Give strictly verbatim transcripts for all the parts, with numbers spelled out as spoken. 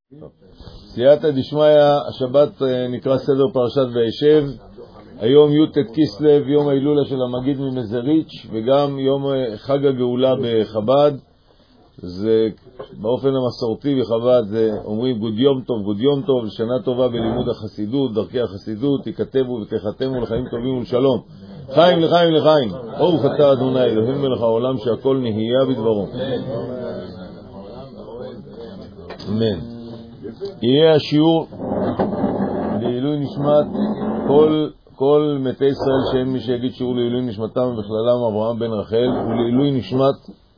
סייעתא דשמיא, השבת נקרא סדר פרשת וישב. היום י' כסלו, יום ההילולה של המגיד ממזריץ', וגם יום חג הגאולה בחב"ד. זה באופן המסורתי בחב"ד אומרים גוד יום טוב, גוד יום טוב, לשנה טובה בלימוד החסידות, דרכי החסידות, תיכתבו ותחתמו לחיים טובים ולשלום. חיים לחיים לחיים. ברוך אתה אדוני אלוהים מלך העולם שהכל נהיה בדברו. אמן. יהיה השיעור לעילוי נשמת כל כל מתי ישראל, שהם מי שיגיד שיעור לעילוי נשמתם בכללם אברהם בן רחל, ולעילוי נשמת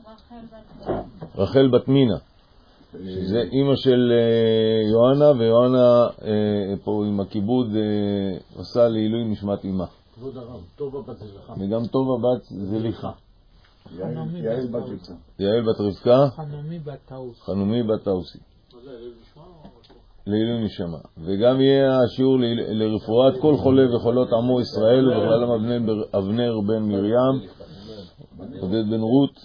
רחל בת מינה, שזה אימא של יואנה, ויואנה פה עם הכיבוד עושה לעילוי נשמת אימה. כבוד הרב, טובה בת זליכה. וגם טובה בת זליכה. יעל בת רבקה. יעל בת רבקה. חנומי בת טאוסי. חנומי בת טאוסי. לעילוי נשמה. וגם יהיה השיעור לרפואת כל חולה וחולות עמו ישראל, ובכללם אבנר בן מרים, עודד בן רות,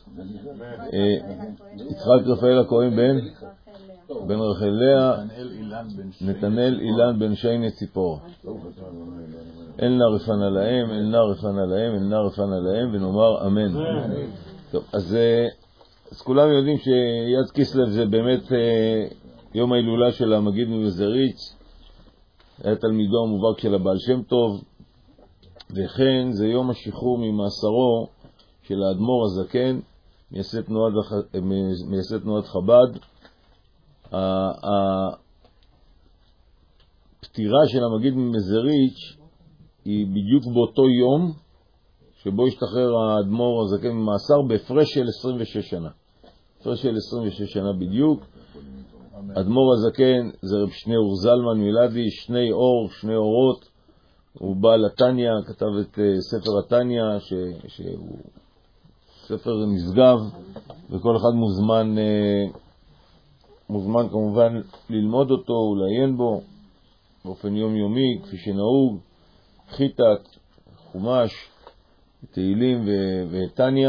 יצחק רפאל הכהן בן בן רחל לאה, נתנאל אילן בן שייני ציפור. אל נא רפנה להם, אל נא רפנה להם, אל נא רפנה להם, ונאמר אמן. טוב, אז, אז כולם יודעים שיד כסלו זה באמת יום ההילולה של המגיד ממזריץ', היה תלמידו המובהק של הבעל שם טוב, וכן זה יום השחרור ממאסרו של האדמו"ר הזקן, מייסד תנועת, מייסד תנועת חב"ד. הפטירה של המגיד ממזריץ' היא בדיוק באותו יום שבו השתחרר האדמו"ר הזקן ממאסר, בהפרש של עשרים ושש שנה. הפרש של עשרים ושש שנה בדיוק. אדמו"ר הזקן זה רב שניאור זלמן מלאדי, שני אור, שני אורות. הוא בא לתניא, כתב את ספר התניא, ש... שהוא ספר נשגב, וכל אחד מוזמן, מוזמן כמובן ללמוד אותו ולעיין בו באופן יומיומי, כפי שנהוג, חיטת, חומש, תהילים ותניא.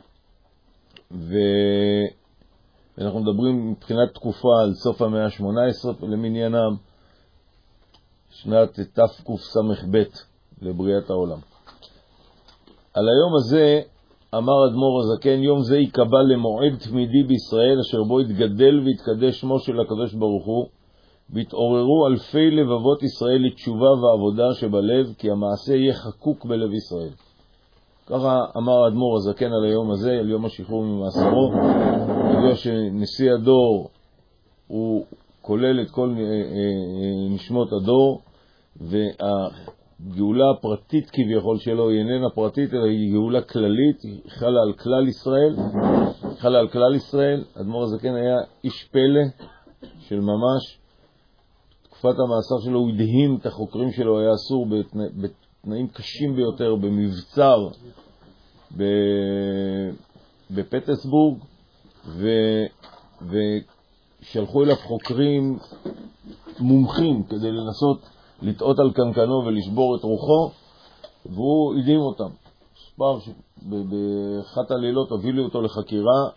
ואנחנו מדברים מבחינת תקופה על סוף המאה ה-שמונה עשרה למניינם, שנת תקס"ב לבריאת העולם. על היום הזה אמר אדמו"ר הזקן, יום זה יקבע למועד תמידי בישראל, אשר בו יתגדל ויתקדש שמו של הקדוש ברוך הוא, והתעוררו אלפי לבבות ישראל לתשובה ועבודה שבלב, כי המעשה יהיה חקוק בלב ישראל. ככה אמר אדמו"ר הזקן על היום הזה, על יום השחרור ממאסרו. ידוע שנשיא הדור הוא כולל את כל נשמות הדור, והגאולה הפרטית כביכול שלו היא איננה פרטית, אלא היא גאולה כללית, היא חלה על כלל ישראל. חלה על כלל ישראל. אדמו"ר הזקן היה איש פלא של ממש. תקופת המאסר שלו הוא הדהים את החוקרים שלו, היה אסור בתנא, בתנאים קשים ביותר, במבצר בפטסבורג, ו, ושלחו אליו חוקרים מומחים כדי לנסות לטעות על קנקנו ולשבור את רוחו, והוא הדהים אותם. פעם באחת הלילות הובילו אותו לחקירה,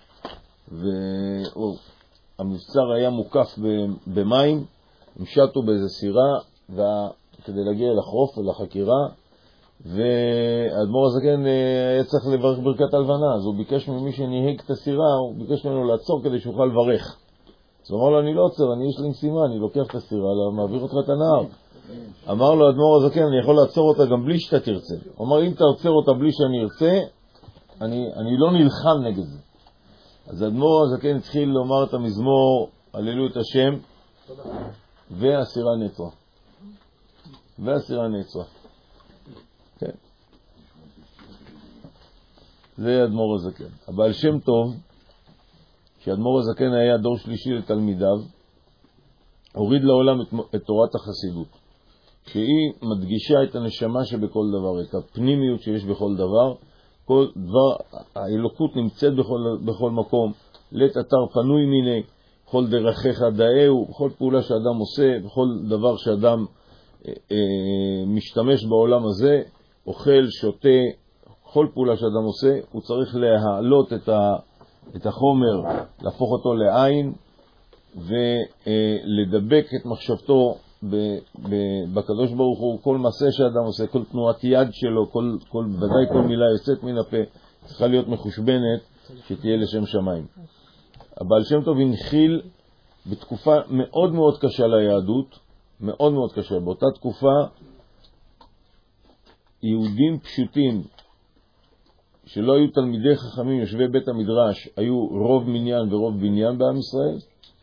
והמבצר היה מוקף במים, הם שטו באיזה סירה כדי להגיע לחוף ולחקירה, והאדמו"ר הזקן היה צריך לברך ברכת הלבנה, אז הוא ביקש ממי שניהג את הסירה, הוא ביקש ממנו לעצור כדי שיוכל לברך. אז הוא אמר לו, אני לא עוצר, אני יש לי משימה, אני לוקח את הסירה, מעביר אותך את הנהר. אמר לו אדמו"ר הזקן, אני יכול לעצור אותה גם בלי שאתה תרצה. הוא אמר, אם אתה עוצר אותה בלי שאני ארצה, אני, אני לא נלחם נגד זה. אז אדמו"ר הזקן התחיל לומר את המזמור, הללו את השם, והסירה נעצרה. והסירה נעצרה. כן. זה אדמו"ר הזקן. הבעל שם טוב, שאדמו"ר הזקן היה דור שלישי לתלמידיו, הוריד לעולם את, את תורת החסידות, שהיא מדגישה את הנשמה שבכל דבר, את הפנימיות שיש בכל דבר. כל דבר, האלוקות נמצאת בכל, בכל מקום. לית אתר פנוי מיני, בכל דרכיך דאהו, בכל פעולה שאדם עושה, בכל דבר שאדם אה, אה, משתמש בעולם הזה, אוכל, שותה, כל פעולה שאדם עושה, הוא צריך להעלות את, ה, את החומר, להפוך אותו לעין, ולדבק את מחשבתו בקדוש ברוך הוא. כל מעשה שאדם עושה, כל תנועת יד שלו, כל, כל, ודאי כל מילה יוצאת מן הפה, צריכה להיות מחושבנת שתהיה לשם שמיים. הבעל שם טוב הנחיל בתקופה מאוד מאוד קשה ליהדות, מאוד מאוד קשה. באותה תקופה יהודים פשוטים שלא היו תלמידי חכמים, יושבי בית המדרש, היו רוב מניין ורוב בניין בעם ישראל,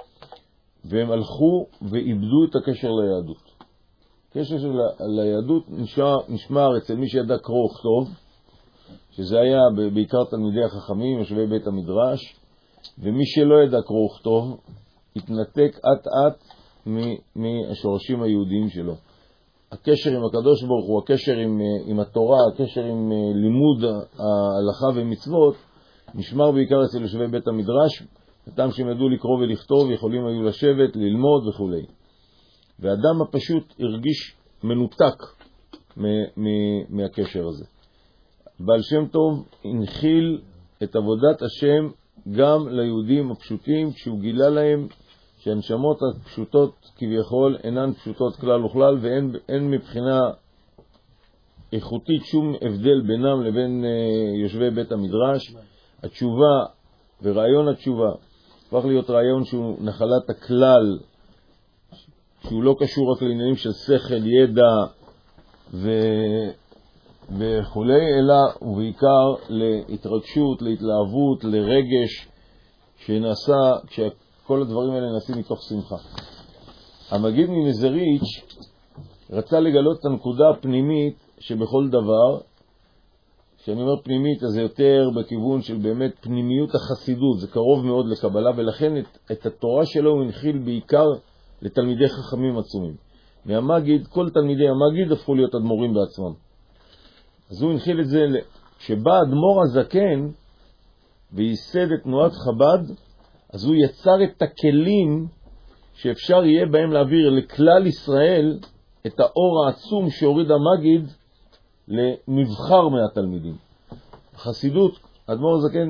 והם הלכו ואיבדו את הקשר ליהדות. הקשר של ליהדות נשמר, נשמר אצל מי שידע קרוא וכתוב, שזה היה בעיקר תלמידי החכמים, יושבי בית המדרש, ומי שלא ידע קרוא וכתוב, התנתק עט עט מהשורשים היהודיים שלו. הקשר עם הקדוש ברוך הוא, הקשר עם, עם התורה, הקשר עם לימוד ההלכה ומצוות, נשמר בעיקר אצל יושבי בית המדרש, אתם שהם ידעו לקרוא ולכתוב, יכולים היו לשבת, ללמוד וכו'. והאדם הפשוט הרגיש מנותק מ- מ- מהקשר הזה. בעל שם טוב הנחיל את עבודת השם גם ליהודים הפשוטים, כשהוא גילה להם שהנשמות הפשוטות כביכול אינן פשוטות כלל וכלל, ואין אין מבחינה איכותית שום הבדל בינם לבין uh, יושבי בית המדרש. התשובה ורעיון התשובה הפך להיות רעיון שהוא נחלת הכלל, שהוא לא קשור רק לעניינים של שכל, ידע ו... וכו', אלא ובעיקר להתרגשות, להתלהבות, לרגש שנעשה, כשכל הדברים האלה נעשים מתוך שמחה. המגיד ממזריץ' רצה לגלות את הנקודה הפנימית שבכל דבר, כשאני אומר פנימית אז זה יותר בכיוון של באמת פנימיות החסידות, זה קרוב מאוד לקבלה, ולכן את, את התורה שלו הוא הנחיל בעיקר לתלמידי חכמים עצומים. מהמגיד, כל תלמידי המגיד הפכו להיות אדמו"רים בעצמם. אז הוא הנחיל את זה, כשבא אדמו"ר הזקן וייסד את תנועת חב"ד, אז הוא יצר את הכלים שאפשר יהיה בהם להעביר לכלל ישראל את האור העצום שהוריד המגיד למבחר מהתלמידים. החסידות, אדמו"ר הזקן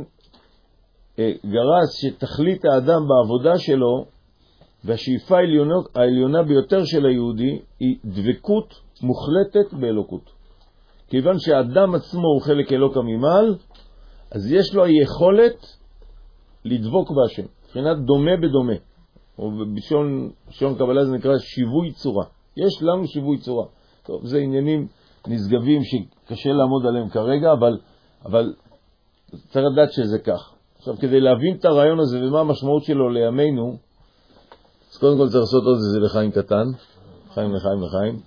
גרס שתכלית האדם בעבודה שלו, והשאיפה העליונה, העליונה ביותר של היהודי היא דבקות מוחלטת באלוקות. כיוון שהאדם עצמו הוא חלק אלוקה ממעל, אז יש לו היכולת לדבוק בהשם, מבחינת דומה בדומה, או בשון קבלה זה נקרא שיווי צורה. יש לנו שיווי צורה. טוב, זה עניינים נשגבים שקשה לעמוד עליהם כרגע, אבל, אבל צריך לדעת שזה כך. עכשיו, כדי להבין את הרעיון הזה ומה המשמעות שלו לימינו, אז קודם כל צריך לעשות עוד איזה לחיים קטן, לחיים לחיים לחיים.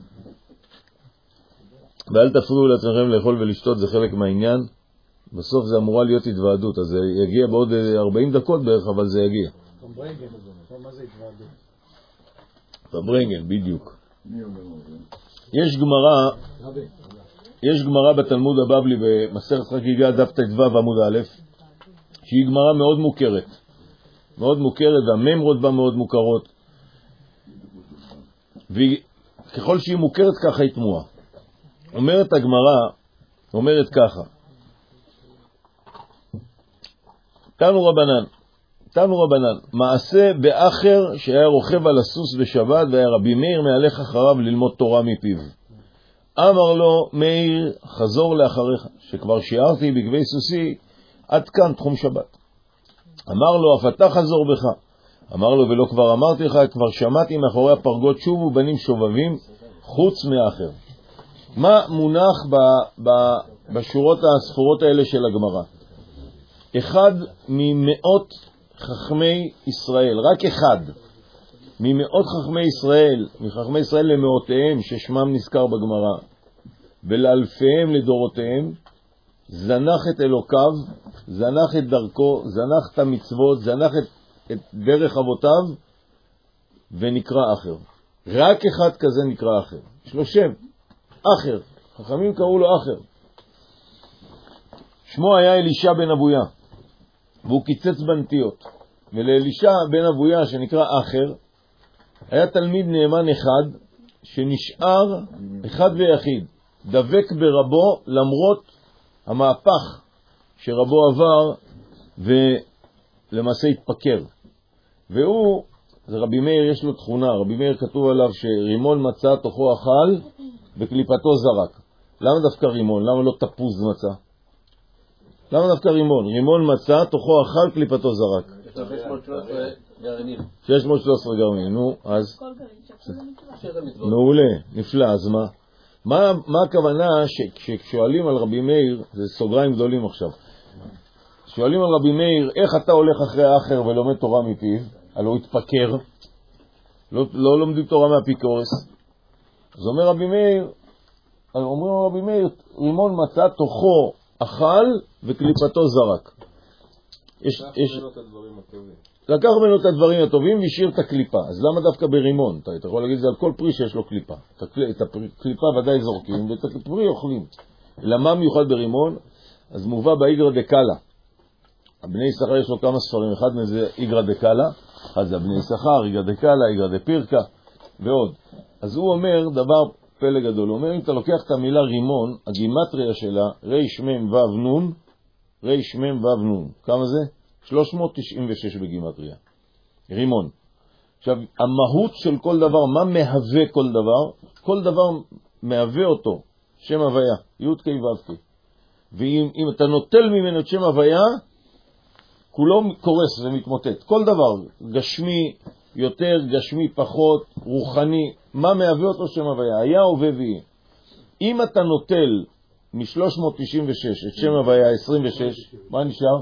ואל תפריעו לעצמכם לאכול ולשתות, זה חלק מהעניין. בסוף זה אמורה להיות התוועדות, אז זה יגיע בעוד ארבעים דקות בערך, אבל זה יגיע. מה זה התוועדות? פברנגן, בדיוק. יש גמרא, יש גמרא בתלמוד הבבלי במסכת חגיגה דף ט"ו עמוד א', שהיא גמרא מאוד מוכרת. מאוד מוכרת, והממרות בה מאוד מוכרות. וככל שהיא מוכרת ככה היא תמוהה. אומרת הגמרא, אומרת ככה, תנו רבנן, תנו רבנן, מעשה באחר שהיה רוכב על הסוס בשבת, והיה רבי מאיר מהלך אחריו ללמוד תורה מפיו. אמר לו, מאיר, חזור לאחריך, שכבר שיערתי בגבי סוסי, עד כאן תחום שבת. אמר לו, אף אתה חזור בך. אמר לו, ולא כבר אמרתי לך, כבר שמעתי מאחורי הפרגות שובו בנים שובבים, חוץ מאחר. מה מונח ב, ב, בשורות הספורות האלה של הגמרא? אחד ממאות חכמי ישראל, רק אחד ממאות חכמי ישראל, מחכמי ישראל למאותיהם ששמם נזכר בגמרא, ולאלפיהם לדורותיהם, זנח את אלוקיו, זנח את דרכו, זנח את המצוות, זנח את, את דרך אבותיו, ונקרא אחר. רק אחד כזה נקרא אחר. יש לו שם, אחר. חכמים קראו לו אחר. שמו היה אלישע בן אבויה, והוא קיצץ בנטיות. ולאלישע בן אבויה, שנקרא אחר, היה תלמיד נאמן אחד, שנשאר אחד ויחיד, דבק ברבו למרות המהפך שרבו עבר ולמעשה התפקר. והוא, זה רבי מאיר, יש לו תכונה, רבי מאיר כתוב עליו שרימון מצא תוכו אכל וקליפתו זרק. למה דווקא רימון? למה לא תפוז מצא? למה דווקא רימון? רימון מצא תוכו אכל קליפתו זרק. שש מאות ושלוש עשרה גרעינים. שש מאות ושלוש עשרה גרעינים, נו, אז? מעולה, נפלא, אז מה? מה, מה הכוונה שכששואלים על רבי מאיר, זה סוגריים גדולים עכשיו, שואלים על רבי מאיר, איך אתה הולך אחרי האחר ולומד תורה מפיו? הלא הוא התפקר, לא, לא לומדים תורה מהפיקורס. אז אומר רבי מאיר, אומרים רבי מאיר, רימון מצא תוכו אכל וקליפתו זרק. יש, יש... לקח ממנו את הדברים הטובים והשאיר את הקליפה. אז למה דווקא ברימון? אתה, אתה יכול להגיד זה על כל פרי שיש לו קליפה. את הקליפה ודאי זורקים ואת הפרי אוכלים. למה מיוחד ברימון? אז מובא באיגרא דקאלה. הבני יששכר יש לו כמה ספרים, אחד מזה איגרא דקאלה, אחד זה הבני יששכר, איגרא דקאלה, איגרא דפירקה ועוד. אז הוא אומר דבר פלא גדול, הוא אומר אם אתה לוקח את המילה רימון, הגימטריה שלה ריש מם וו נון, ריש מם וו נון. כמה זה? שלוש מאות תשעים ושש בגימטריה. רימון. עכשיו, המהות של כל דבר, מה מהווה כל דבר? כל דבר מהווה אותו, שם הוויה, י' ק' ו' ק'. ואם אם אתה נוטל ממנו את שם הוויה, כולו קורס ומתמוטט. כל דבר, גשמי יותר, גשמי פחות, רוחני, מה מהווה אותו שם הוויה? היה, הווה ויהיה. אם אתה נוטל מ-שלוש מאות תשעים ושש את שם הוויה עשרים ושש, מה נשאר?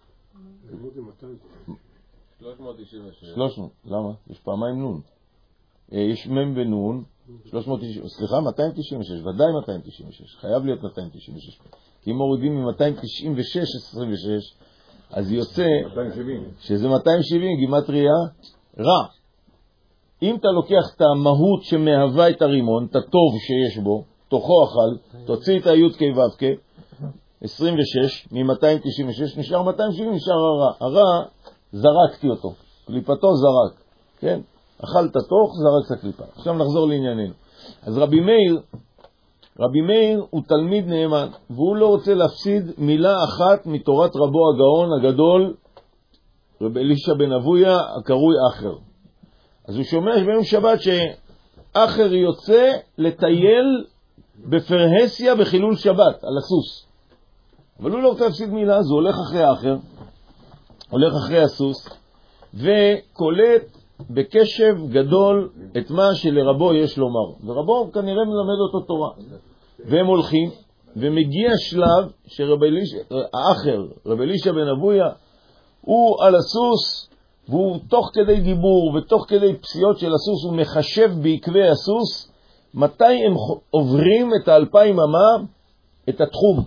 שלוש מאות תשעים ושש. שלוש מאות, למה? יש פעמיים נון. יש מם ונון, שלוש מאות תשעים, סליחה, מאתיים תשעים ושש, ודאי מאתיים תשעים ושש, חייב להיות מאתיים תשעים ושש. כי אם מורידים מ-מאתיים תשעים ושש עשרים ושש, אז יוצא שזה מאתיים שבעים, גימטריה רע. אם אתה לוקח את המהות שמהווה את הרימון, את הטוב שיש בו, תוכו אכל, תוציא את הי' ק' ו' ק', עשרים ושש, מ-מאתיים תשעים ושש, נשאר מאתיים שבעים, נשאר הרע. הרע, זרקתי אותו, קליפתו זרק, כן? אכלת תוך, זרקת קליפה. עכשיו נחזור לענייננו. אז רבי מאיר, רבי מאיר הוא תלמיד נאמן, והוא לא רוצה להפסיד מילה אחת מתורת רבו הגאון הגדול, רבי אלישע בן אבויה, הקרוי אחר. אז הוא שומע ביום שבת שאחר יוצא לטייל בפרהסיה בחילול שבת, על הסוס. אבל הוא לא רוצה להפסיד מילה, אז הוא הולך אחרי האחר, הולך אחרי הסוס, וקולט בקשב גדול את מה שלרבו יש לומר. ורבו כנראה מלמד אותו תורה. והם הולכים, ומגיע שלב שרבי אלישע, האחר, רבי אלישע בן אבויה, הוא על הסוס, והוא תוך כדי דיבור ותוך כדי פסיעות של הסוס, הוא מחשב בעקבי הסוס, מתי הם עוברים את האלפיים אמה, את התחום.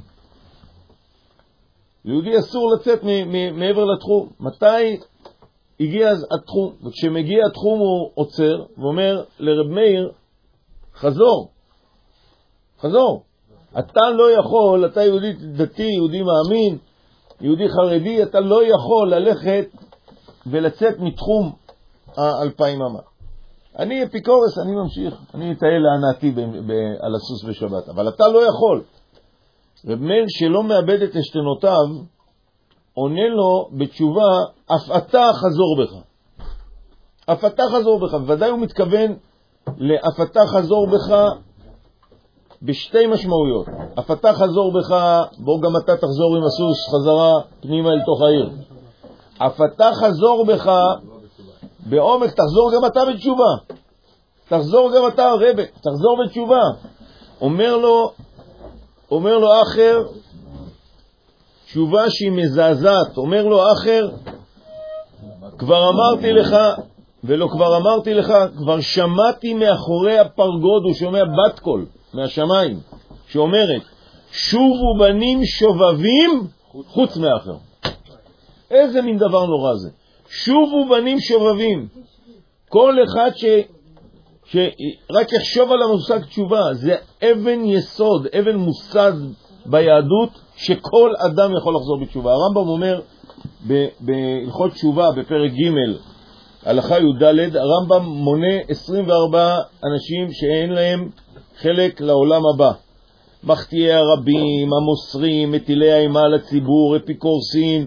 ליהודי אסור לצאת מעבר לתחום. מתי הגיע התחום? וכשמגיע התחום הוא עוצר ואומר לרב מאיר, חזור, חזור. אתה לא יכול, אתה יהודי דתי, יהודי מאמין, יהודי חרדי, אתה לא יכול ללכת ולצאת מתחום האלפיים אמה. אני אפיקורס, אני ממשיך, אני אטייל להנאתי על הסוס בשבת, אבל אתה לא יכול. רב מאיר שלא מאבד את השתנותיו, עונה לו בתשובה, אף אתה חזור בך. אף אתה חזור בך, ודאי הוא מתכוון לאף אתה חזור בך בשתי משמעויות. אף אתה חזור בך, בוא גם אתה תחזור עם הסוס חזרה פנימה אל תוך העיר. אף אתה חזור בך בעומק, תחזור גם אתה בתשובה. תחזור גם אתה רבי, תחזור בתשובה. אומר לו, אומר לו אחר, תשובה שהיא מזעזעת, אומר לו אחר, כבר אמרתי לך, ולא כבר אמרתי לך, כבר שמעתי מאחורי הפרגוד, הוא שומע בת קול מהשמיים, שאומרת, שובו בנים שובבים חוץ מאחר. איזה מין דבר נורא זה. שובו בנים שובבים. כל אחד ש... שרק יחשוב על המושג תשובה, זה אבן יסוד, אבן מוסד ביהדות, שכל אדם יכול לחזור בתשובה. הרמב"ם אומר בהלכות תשובה בפרק ג' הלכה י"ד, הרמב"ם מונה עשרים וארבעה אנשים שאין להם חלק לעולם הבא. מחטיאי הרבים, המוסרים, מטילי האימה לציבור, אפיקורסים,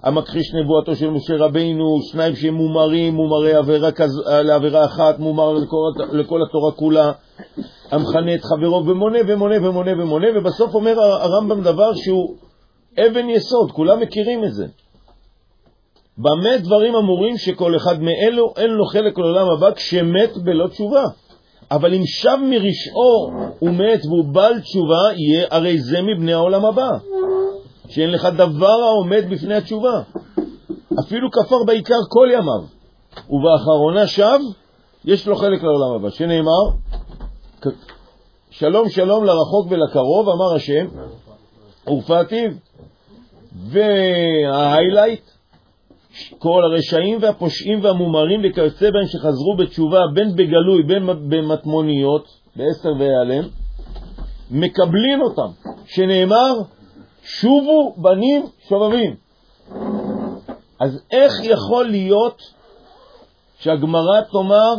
המכחיש נבואתו של משה רבינו, שניים שהם מומרים, מומרי עבירה לעבירה אחת, מומר לכל, לכל התורה כולה, המכנה את חברו ומונה ומונה ומונה ומונה, ובסוף אומר הרמב"ם דבר שהוא אבן יסוד, כולם מכירים את זה. במה דברים אמורים שכל אחד מאלו אין לו חלק לעולם הבא כשמת בלא תשובה. אבל אם שב מרשעו ומת והוא בעל תשובה, יהיה הרי זה מבני העולם הבא, שאין לך דבר העומד בפני התשובה. אפילו כפר בעיקר כל ימיו, ובאחרונה שב, יש לו חלק לעולם הבא. שנאמר, שלום שלום לרחוק ולקרוב, אמר השם, ורפאתיו. וההיילייט, כל הרשעים והפושעים והמומרים וכיוצא בהם שחזרו בתשובה בין בגלוי בין במטמוניות בעשר והיעלם, מקבלים אותם, שנאמר שובו בנים שובבים. אז איך יכול להיות שהגמרא תאמר,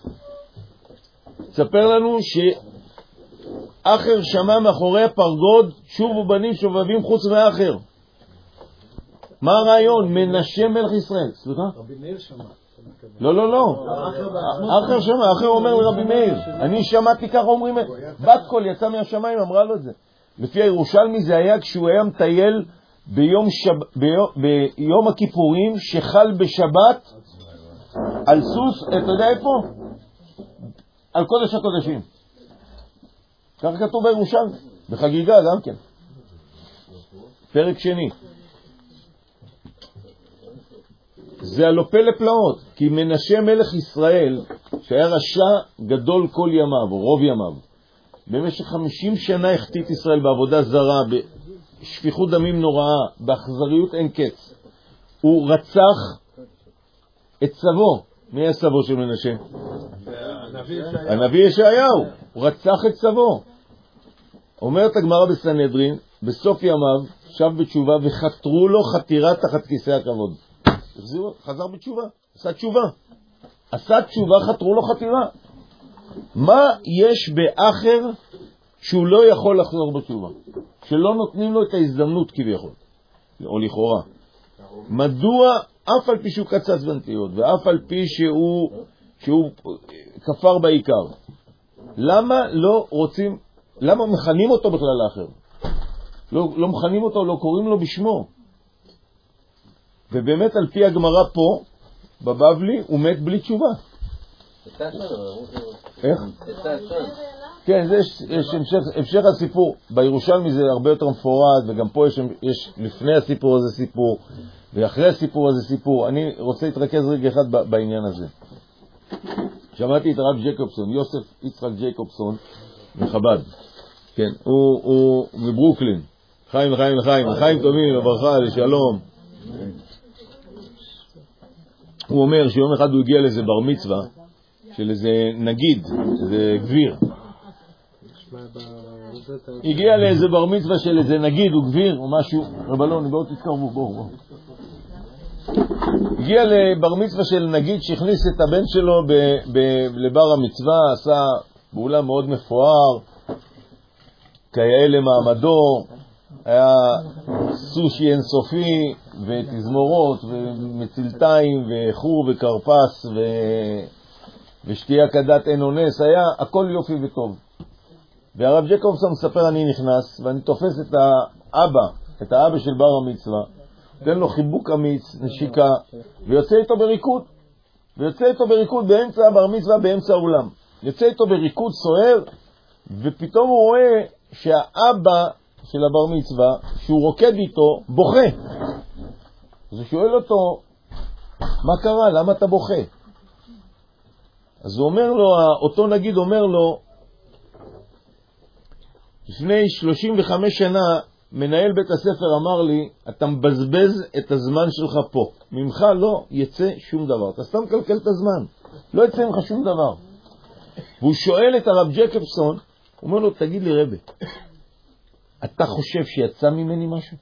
תספר לנו שאחר שמע מאחורי הפרגוד שובו בנים שובבים חוץ מאחר? מה הרעיון? מנשה מלך ישראל. סליחה? רבי מאיר שמע. לא, לא, לא. אחר שמע, אחר אומר לרבי מאיר. אני שמעתי ככה אומרים, בת קול יצא מהשמיים, אמרה לו את זה. לפי הירושלמי זה היה כשהוא היה מטייל ביום, שב... ביום... ביום הכיפורים שחל בשבת על סוס, אתה יודע איפה? על קודש הקודשים. ככה כתוב בירושלמי, בחגיגה גם כן. פרק שני. זה הלא פלא פלאות, כי מנשה מלך ישראל, שהיה רשע גדול כל ימיו, או רוב ימיו, במשך חמישים שנה החטיא ישראל בעבודה זרה, בשפיכות דמים נוראה, באכזריות אין קץ. הוא רצח את סבו. מי היה סבו של מנשה? הנביא ישעיהו. הוא רצח את סבו. אומרת הגמרא בסנהדרין, בסוף ימיו שב בתשובה וחתרו לו חתירה תחת כיסא הכבוד. חזר בתשובה, עשה תשובה. עשה תשובה, חתרו לו חתירה. מה יש באחר שהוא לא יכול לחזור בתשובה? שלא נותנים לו את ההזדמנות כביכול, או לכאורה. מדוע אף על פי שהוא קצץ בנטיות, ואף על פי שהוא, שהוא כפר בעיקר, למה לא רוצים, למה מכנים אותו בכלל לאחר? לא, לא מכנים אותו, לא קוראים לו בשמו. ובאמת על פי הגמרא פה, בבבלי, הוא מת בלי תשובה. איך? כן, זה יש, יש המשך, המשך הסיפור. בירושלמי זה הרבה יותר מפורט, וגם פה יש, יש לפני הסיפור הזה סיפור, ואחרי הסיפור הזה סיפור. אני רוצה להתרכז רגע אחד בעניין הזה. שמעתי את הרב ג'ייקובסון, יוסף יצחק ג'ייקובסון, מחב"ד. כן, הוא, הוא מברוקלין. חיים לחיים לחיים, לחיים טובים, לברכה, לשלום. הוא אומר שיום אחד הוא הגיע לאיזה בר מצווה של איזה נגיד, איזה גביר. הגיע לאיזה בר מצווה של איזה נגיד או גביר או משהו. רבלון, בואו תתקרבו, בואו, בואו. הגיע לבר מצווה של נגיד שהכניס את הבן שלו ב- ב- לבר המצווה, עשה באולם מאוד מפואר, כיאה למעמדו, היה סושי אינסופי ותזמורות ומצלתיים וחור וקרפס ו... ושתייה כדת אין אונס, היה הכל יופי וטוב. והרב ג'ייקובסון מספר, אני נכנס ואני תופס את האבא, את האבא של בר המצווה, תן לו חיבוק אמיץ, נשיקה, ויוצא איתו בריקוד, ויוצא איתו בריקוד באמצע הבר מצווה, באמצע האולם. יוצא איתו בריקוד סוער, ופתאום הוא רואה שהאבא של הבר מצווה, שהוא רוקד איתו, בוכה. אז הוא שואל אותו, מה קרה? למה אתה בוכה? אז הוא אומר לו, אותו נגיד אומר לו, לפני שלושים וחמש שנה, מנהל בית הספר אמר לי, אתה מבזבז את הזמן שלך פה. ממך לא יצא שום דבר. אתה סתם קלקל את הזמן. לא יצא ממך שום דבר. והוא שואל את הרב ג'ייקובסון, הוא אומר לו, תגיד לי רבי, אתה חושב שיצא ממני משהו?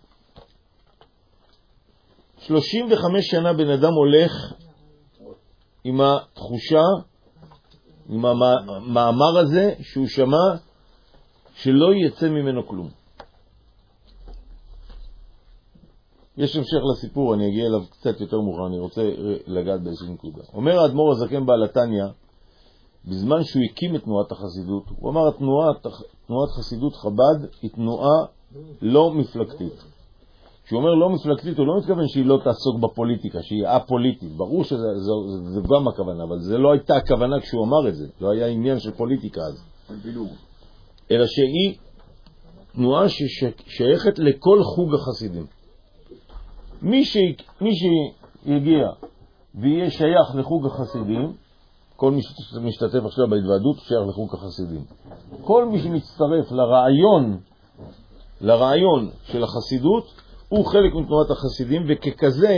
שלושים וחמש שנה בן אדם הולך עם התחושה, עם המאמר הזה שהוא שמע, שלא יצא ממנו כלום. יש המשך לסיפור, אני אגיע אליו קצת יותר מאוחר, אני רוצה לגעת באיזושהי נקודה. אומר האדמו"ר הזקן בעל התניא, בזמן שהוא הקים את תנועת החסידות, הוא אמר, התנועת, תנועת חסידות חב"ד היא תנועה לא מפלגתית. כשהוא אומר לא מפלגתית, הוא לא מתכוון שהיא לא תעסוק בפוליטיקה, שהיא א-פוליטית. ברור שזה זה, זה גם הכוונה, אבל זה לא הייתה הכוונה כשהוא אמר את זה. לא היה עניין של פוליטיקה אז. אלא שהיא תנועה ששייכת לכל חוג החסידים. מי, ש... מי שיגיע ויהיה שייך לחוג החסידים, כל מי שמשתתף עכשיו בהתוועדות שייך לחוג החסידים. כל מי שמצטרף לרעיון, לרעיון של החסידות, הוא חלק מתנועת החסידים, וככזה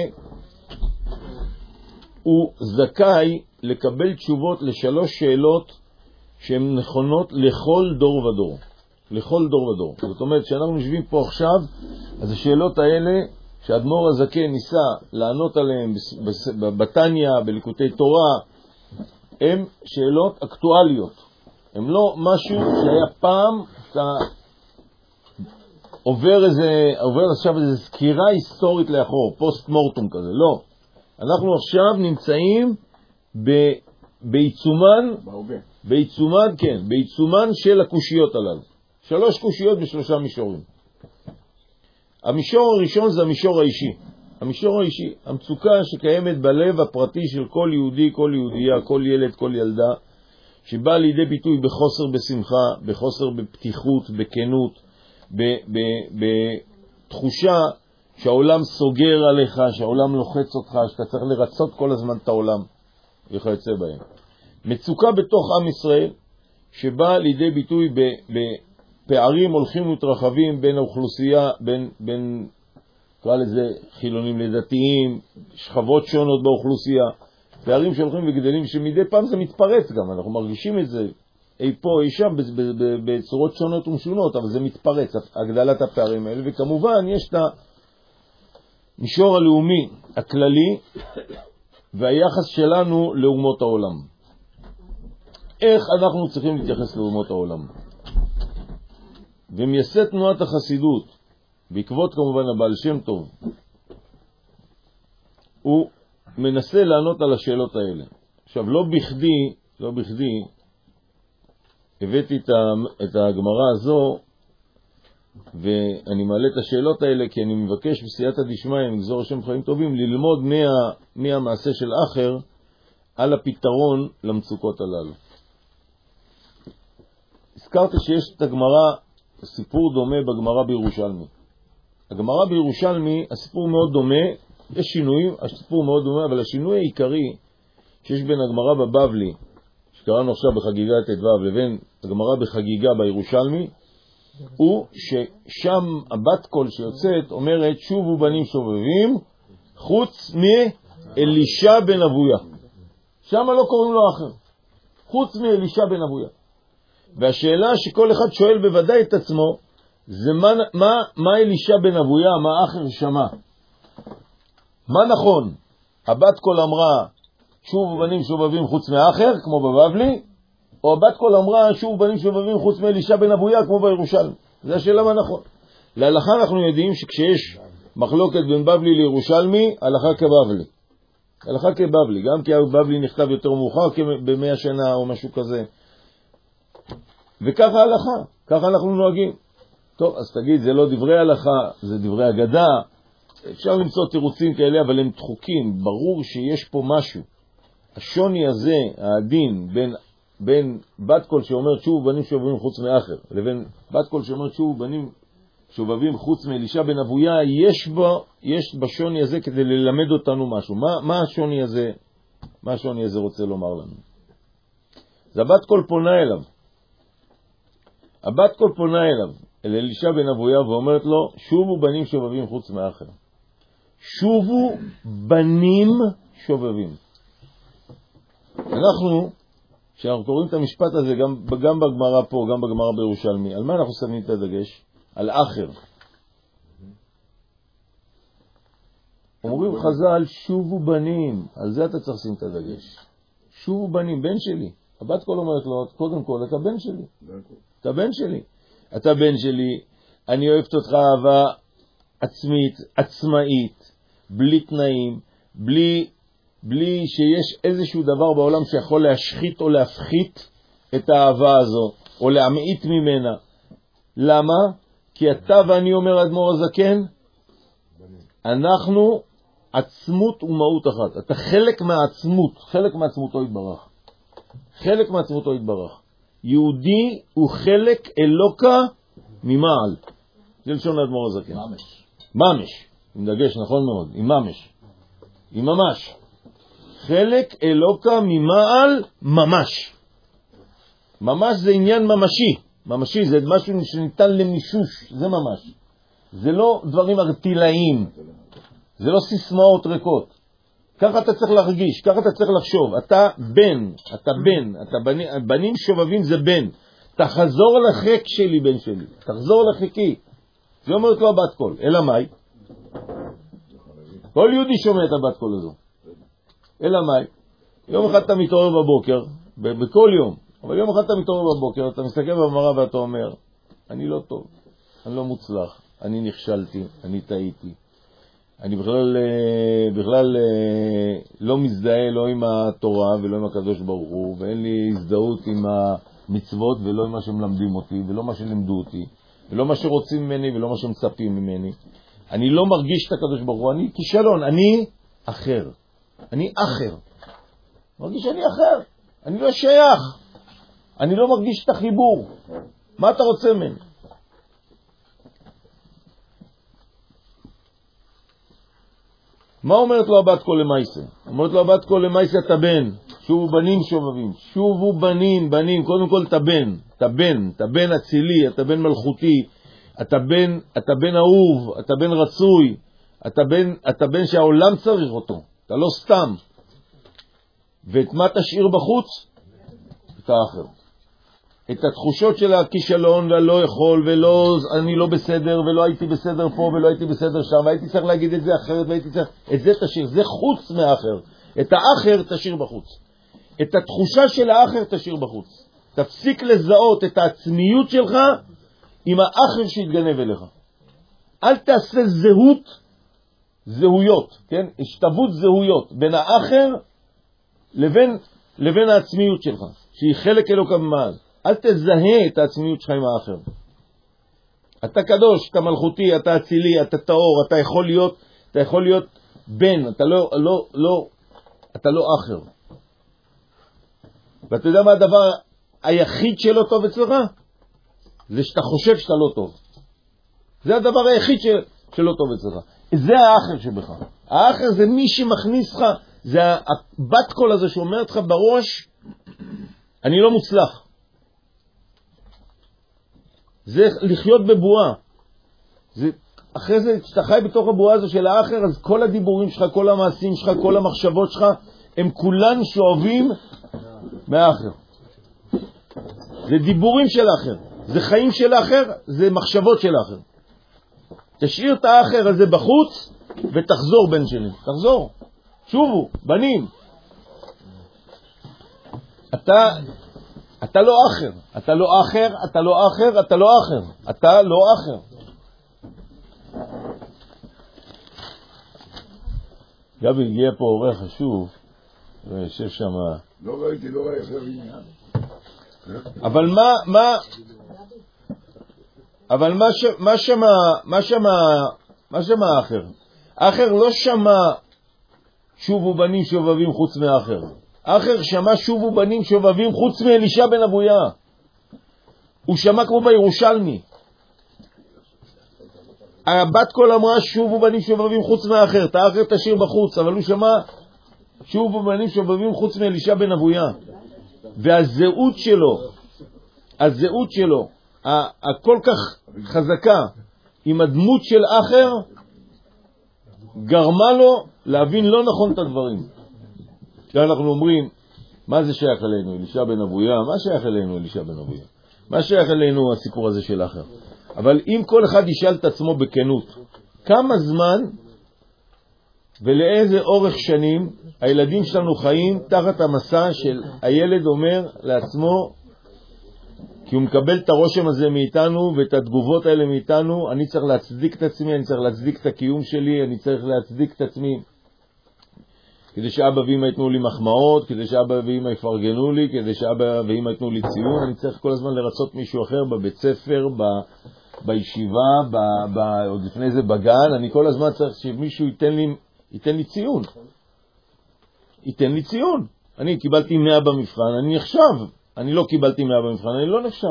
הוא זכאי לקבל תשובות לשלוש שאלות שהן נכונות לכל דור ודור. לכל דור ודור. זאת אומרת, שאנחנו יושבים פה עכשיו, אז השאלות האלה שהאדמו"ר הזקן ניסה לענות עליהן בתניא, בליקוטי תורה, הן שאלות אקטואליות. הן לא משהו שהיה פעם, אתה עובר איזה, עובר עכשיו איזו סקירה היסטורית לאחור, פוסט מורטום כזה. לא. אנחנו עכשיו נמצאים ב, בעיצומן, בעיצומן, כן, בעיצומן של הקושיות הללו. שלוש קושיות בשלושה מישורים. המישור הראשון זה המישור האישי. המישור האישי, המצוקה שקיימת בלב הפרטי של כל יהודי, כל יהודייה, כל ילד, כל ילדה, שבא לידי ביטוי בחוסר בשמחה, בחוסר בפתיחות, בכנות, בתחושה שהעולם סוגר עליך, שהעולם לוחץ אותך, שאתה צריך לרצות כל הזמן את העולם וכיוצא בהם. מצוקה בתוך עם ישראל שבא לידי ביטוי בפערים הולכים ומתרחבים בין האוכלוסייה, בין, בין קרא לזה חילונים לדתיים, שכבות שונות באוכלוסייה, פערים שהולכים וגדלים שמדי פעם זה מתפרץ גם, אנחנו מרגישים את זה אי פה, אי שם, בצורות שונות ומשונות, אבל זה מתפרץ, הגדלת הפערים האלה, וכמובן יש את המישור הלאומי הכללי והיחס שלנו לאומות העולם. איך אנחנו צריכים להתייחס לאומות העולם? ומייסד תנועת החסידות, בעקבות כמובן הבעל שם טוב, הוא מנסה לענות על השאלות האלה. עכשיו, לא בכדי, לא בכדי, הבאתי את הגמרא הזו, ואני מעלה את השאלות האלה, כי אני מבקש בסייעתא דשמיא, מגזור השם חיים טובים, ללמוד מה, מהמעשה של אחר, על הפתרון למצוקות הללו. הזכרתי שיש את הגמרא, סיפור דומה בגמרא בירושלמי. הגמרא בירושלמי, הסיפור מאוד דומה, יש שינויים, הסיפור מאוד דומה, אבל השינוי העיקרי שיש בין הגמרא בבבלי, שקראנו עכשיו בחגיגה ט"ו, לבין הגמרא בחגיגה בירושלמי, הוא ששם הבת קול שיוצאת אומרת, שובו בנים שובבים, חוץ מאלישע בן אבויה. שם לא קוראים לו אחר, חוץ מאלישע בן אבויה. והשאלה שכל אחד שואל בוודאי את עצמו, זה מה, מה, מה אלישע בן אבויה, מה אחר שמע? מה נכון? הבת קול אמרה, שוב בנים שובבים חוץ מאחר, כמו בבבלי, או הבת קול אמרה, שוב בנים שובבים חוץ מאלישע בן אבויה, כמו בירושלמי. זו השאלה מה נכון. להלכה אנחנו יודעים שכשיש מחלוקת בין בבלי לירושלמי, הלכה כבבלי. הלכה כבבלי, גם כי הבבלי נכתב יותר מאוחר, במאה שנה או משהו כזה. וככה הלכה, ככה אנחנו נוהגים. טוב, אז תגיד, זה לא דברי הלכה, זה דברי אגדה. אפשר למצוא תירוצים כאלה, אבל הם דחוקים. ברור שיש פה משהו. השוני הזה, העדין, בין, בין בת קול שאומרת שוב בנים שובבים חוץ מאחר, לבין בת קול שאומרת שוב בנים שובבים חוץ מאלישע בן אבויה, יש בו, יש בשוני הזה כדי ללמד אותנו משהו. מה, מה השוני הזה, מה השוני הזה רוצה לומר לנו? זה הבת קול פונה אליו. הבת קול פונה אליו, אל אלישע בן אבויה, ואומרת לו, שובו בנים שובבים חוץ מאחר. שובו בנים שובבים. אנחנו, כשאנחנו קוראים את המשפט הזה, גם, גם בגמרא פה, גם בגמרא בירושלמי, על מה אנחנו שמים את הדגש? על אחר. אומרים חז"ל, שובו בנים, על זה אתה צריך לשים את הדגש. שובו בנים, בן שלי. הבת קול אומרת לו, קודם כל, אתה בן שלי. אתה בן שלי. אתה בן שלי, אני אוהבת אותך אהבה עצמית, עצמאית, בלי תנאים, בלי, בלי שיש איזשהו דבר בעולם שיכול להשחית או להפחית את האהבה הזו, או להמעיט ממנה. למה? כי אתה ואני אומר אדמו"ר הזקן, אנחנו עצמות ומהות אחת. אתה חלק מהעצמות, חלק מעצמותו יתברך. חלק מעצמותו יתברך. יהודי הוא חלק אלוקה ממעל. זה לשון אדמו"ר הזקן. ממש. ממש. עם דגש, נכון מאוד. עם ממש. עם ממש. חלק אלוקה ממעל ממש. ממש זה עניין ממשי. ממשי זה משהו שניתן למישוש. זה ממש. זה לא דברים ארטילאיים. זה לא סיסמאות ריקות. ככה אתה צריך להרגיש, ככה אתה צריך לחשוב. אתה בן, אתה בן, אתה בני, בנים שובבים זה בן. תחזור לחק שלי, בן שלי. תחזור לחיקי. זה אומרת לו הבת קול. אלא מאי? כל יהודי שומע את הבת קול הזו. אלא מאי? יום אחד אתה מתעורר בבוקר, בכל יום, אבל יום אחד אתה מתעורר בבוקר, אתה מסתכל במראה ואתה אומר, אני לא טוב, אני לא מוצלח, אני נכשלתי, אני טעיתי. אני בכלל, בכלל לא מזדהה לא עם התורה ולא עם הקדוש ברוך הוא, ואין לי הזדהות עם המצוות ולא עם מה שמלמדים אותי ולא מה שלמדו אותי ולא מה שרוצים ממני ולא מה שמצפים ממני. אני לא מרגיש את הקדוש ברוך הוא, אני כישלון, אני אחר, אני אחר, מרגיש שאני אחר, אני לא שייך, אני לא מרגיש את החיבור. מה אתה רוצה ממני? מה אומרת לו הבת קול למעשה? אומרת לו הבת קול למעשה, אתה בן, שובו בנים שובבים, שובו בנים, בנים, קודם כל אתה בן, אתה בן, אתה בן אצילי, אתה בן מלכותי, אתה בן, אתה בן אהוב, אתה בן רצוי, אתה בן, אתה בן שהעולם צריך אותו, אתה לא סתם. ואת מה תשאיר בחוץ? את האחר. את התחושות של הכישלון והלא יכול ולא, אני לא בסדר ולא הייתי בסדר פה ולא הייתי בסדר שם, והייתי צריך להגיד את זה אחרת והייתי צריך, את זה תשאיר, זה חוץ מהאחר. את האחר תשאיר בחוץ. את התחושה של האחר תשאיר בחוץ. תפסיק לזהות את העצמיות שלך עם האחר שהתגנב אליך. אל תעשה זהות, זהויות, כן? השתוות זהויות בין האחר לבין, לבין העצמיות שלך, שהיא חלק אלוקה ממעל. אל תזהה את העצמיות שלך עם האחר. אתה קדוש, אתה מלכותי, אתה אצילי, אתה טהור, אתה יכול להיות, אתה יכול להיות בן, אתה לא, לא, לא, אתה לא אחר. ואתה יודע מה הדבר היחיד שלא טוב אצלך? זה שאתה חושב שאתה לא טוב. זה הדבר היחיד של, שלא טוב אצלך. זה האחר שבך. האחר זה מי שמכניס לך, זה הבת קול הזה שאומר לך בראש, אני לא מוצלח. זה לחיות בבועה. זה, אחרי זה, כשאתה חי בתוך הבועה הזו של האחר, אז כל הדיבורים שלך, כל המעשים שלך, כל המחשבות שלך, הם כולן שואבים מהאחר. זה דיבורים של האחר, זה חיים של האחר, זה מחשבות של האחר. תשאיר את האחר הזה בחוץ, ותחזור בן שלי. תחזור. שובו, בנים. אתה... אתה לא אחר, אתה לא אחר, אתה לא אחר, אתה לא אחר, אתה לא אחר. גבי, הגיע פה אורח חשוב, וישב שם... לא ראיתי, לא ראיתי אחר עניין. אבל מה, מה... אבל מה ש... מה שמה... מה שמה... מה שמה האחר? האחר לא שמע שובו בנים שובבים חוץ מהאחר. האחר שמע שובו בנים שובבים חוץ מאלישע בן אבויה. הוא שמע כמו בירושלמי. הבת קול אמרה שובו בנים שובבים חוץ מהאחר. את האחר תשאיר בחוץ, אבל הוא שמע שובו בנים שובבים חוץ מאלישע בן אבויה. והזהות שלו, הזהות שלו, הכל כך חזקה, עם הדמות של אחר, גרמה לו להבין לא נכון את הדברים. כשאנחנו אומרים, מה זה שייך אלינו, אלישע בן אבויה? מה שייך אלינו, אלישע בן אבויה? מה שייך אלינו הסיפור הזה של אחר? אבל אם כל אחד ישאל את עצמו בכנות, כמה זמן ולאיזה אורך שנים הילדים שלנו חיים תחת המסע של הילד אומר לעצמו, כי הוא מקבל את הרושם הזה מאיתנו ואת התגובות האלה מאיתנו. אני צריך להצדיק את עצמי, אני צריך להצדיק את הקיום שלי, אני צריך להצדיק את עצמי. כדי שאבא ואמא ייתנו לי מחמאות, כדי שאבא ואמא יפרגנו לי, כדי שאבא ואמא ייתנו לי ציון. אני צריך כל הזמן לרצות מישהו אחר בבית ספר, ב, בישיבה, ב, ב, עוד לפני זה בגן. אני כל הזמן צריך שמישהו ייתן לי, ייתן לי ציון. ייתן לי ציון. אני קיבלתי מאה במבחן, אני נחשב. אני לא קיבלתי מאה במבחן, אני לא נחשב.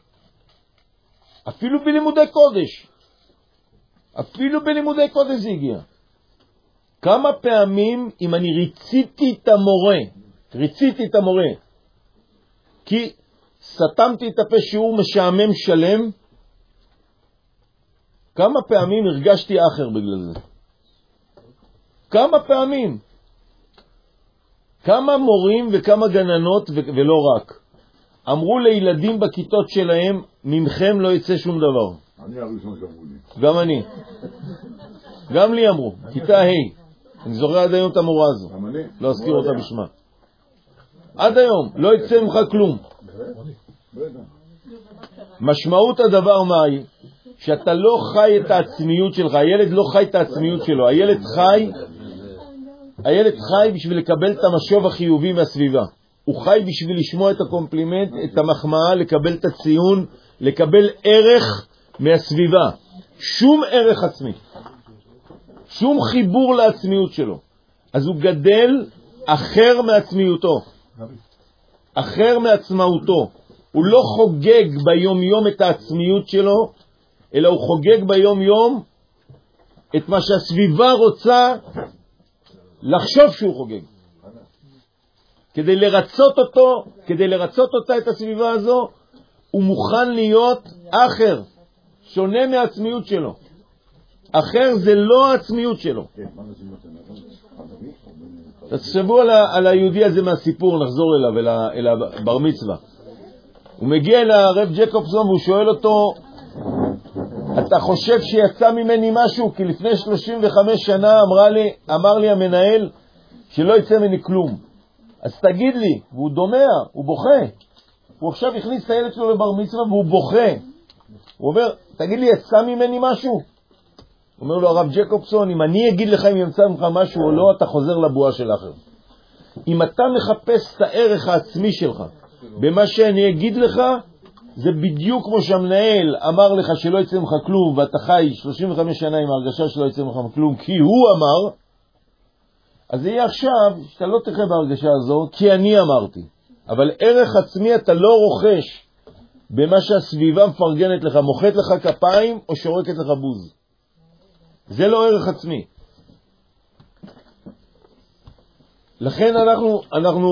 אפילו בלימודי קודש. אפילו בלימודי קודש זה הגיע. כמה פעמים אם אני ריציתי את המורה, ריציתי את המורה, כי סתמתי את הפה שיעור משעמם שלם, כמה פעמים הרגשתי אחר בגלל זה? כמה פעמים? כמה מורים וכמה גננות ו- ולא רק אמרו לילדים בכיתות שלהם, ממכם לא יצא שום דבר. אני הראשון שאמרו לי. גם אני. גם לי אמרו, כיתה ה'. אני זוכר עד היום את המורה הזו. לא אזכיר אותה בשמה. עד היום, לא יצא ממך כלום. משמעות הדבר מה היא? שאתה לא חי את העצמיות שלך. הילד לא חי את העצמיות שלו. הילד חי, הילד חי בשביל לקבל את המשוב החיובי מהסביבה. הוא חי בשביל לשמוע את הקומפלימנט, את המחמאה, לקבל את הציון, לקבל ערך מהסביבה. שום ערך עצמי. שום חיבור לעצמיות שלו. אז הוא גדל אחר מעצמיותו. אחר מעצמאותו. הוא לא חוגג ביום יום את העצמיות שלו, אלא הוא חוגג ביום יום את מה שהסביבה רוצה לחשוב שהוא חוגג. כדי לרצות אותו, כדי לרצות אותה את הסביבה הזו, הוא מוכן להיות אחר, שונה מהעצמיות שלו. אחר זה לא העצמיות שלו. תחשבו על, ה- על היהודי הזה מהסיפור, נחזור אליו, אל, ה- אל הבר מצווה. הוא מגיע לרב ג'קובסון והוא שואל אותו, אתה חושב שיצא ממני משהו? כי לפני שלושים וחמש שנה אמרה לי, אמר לי המנהל שלא יצא ממני כלום. אז תגיד לי, והוא דומע, הוא בוכה. הוא עכשיו הכניס את הילד שלו לבר מצווה והוא בוכה. הוא אומר, תגיד לי, יצא ממני משהו? אומר לו הרב ג'קובסון, אם אני אגיד לך אם ימצא ממך משהו או לא, אתה חוזר לבועה של אחר. אם אתה מחפש את הערך העצמי שלך במה שאני אגיד לך, זה בדיוק כמו שהמנהל אמר לך שלא יצא ממך כלום, ואתה חי שלושים וחמש שנה עם ההרגשה שלא יצא ממך כלום, כי הוא אמר, אז זה יהיה עכשיו שאתה לא תחיה בהרגשה הזו, כי אני אמרתי. אבל ערך עצמי אתה לא רוכש במה שהסביבה מפרגנת לך, מוחאת לך כפיים או שורקת לך בוז. זה לא ערך עצמי. לכן אנחנו, אנחנו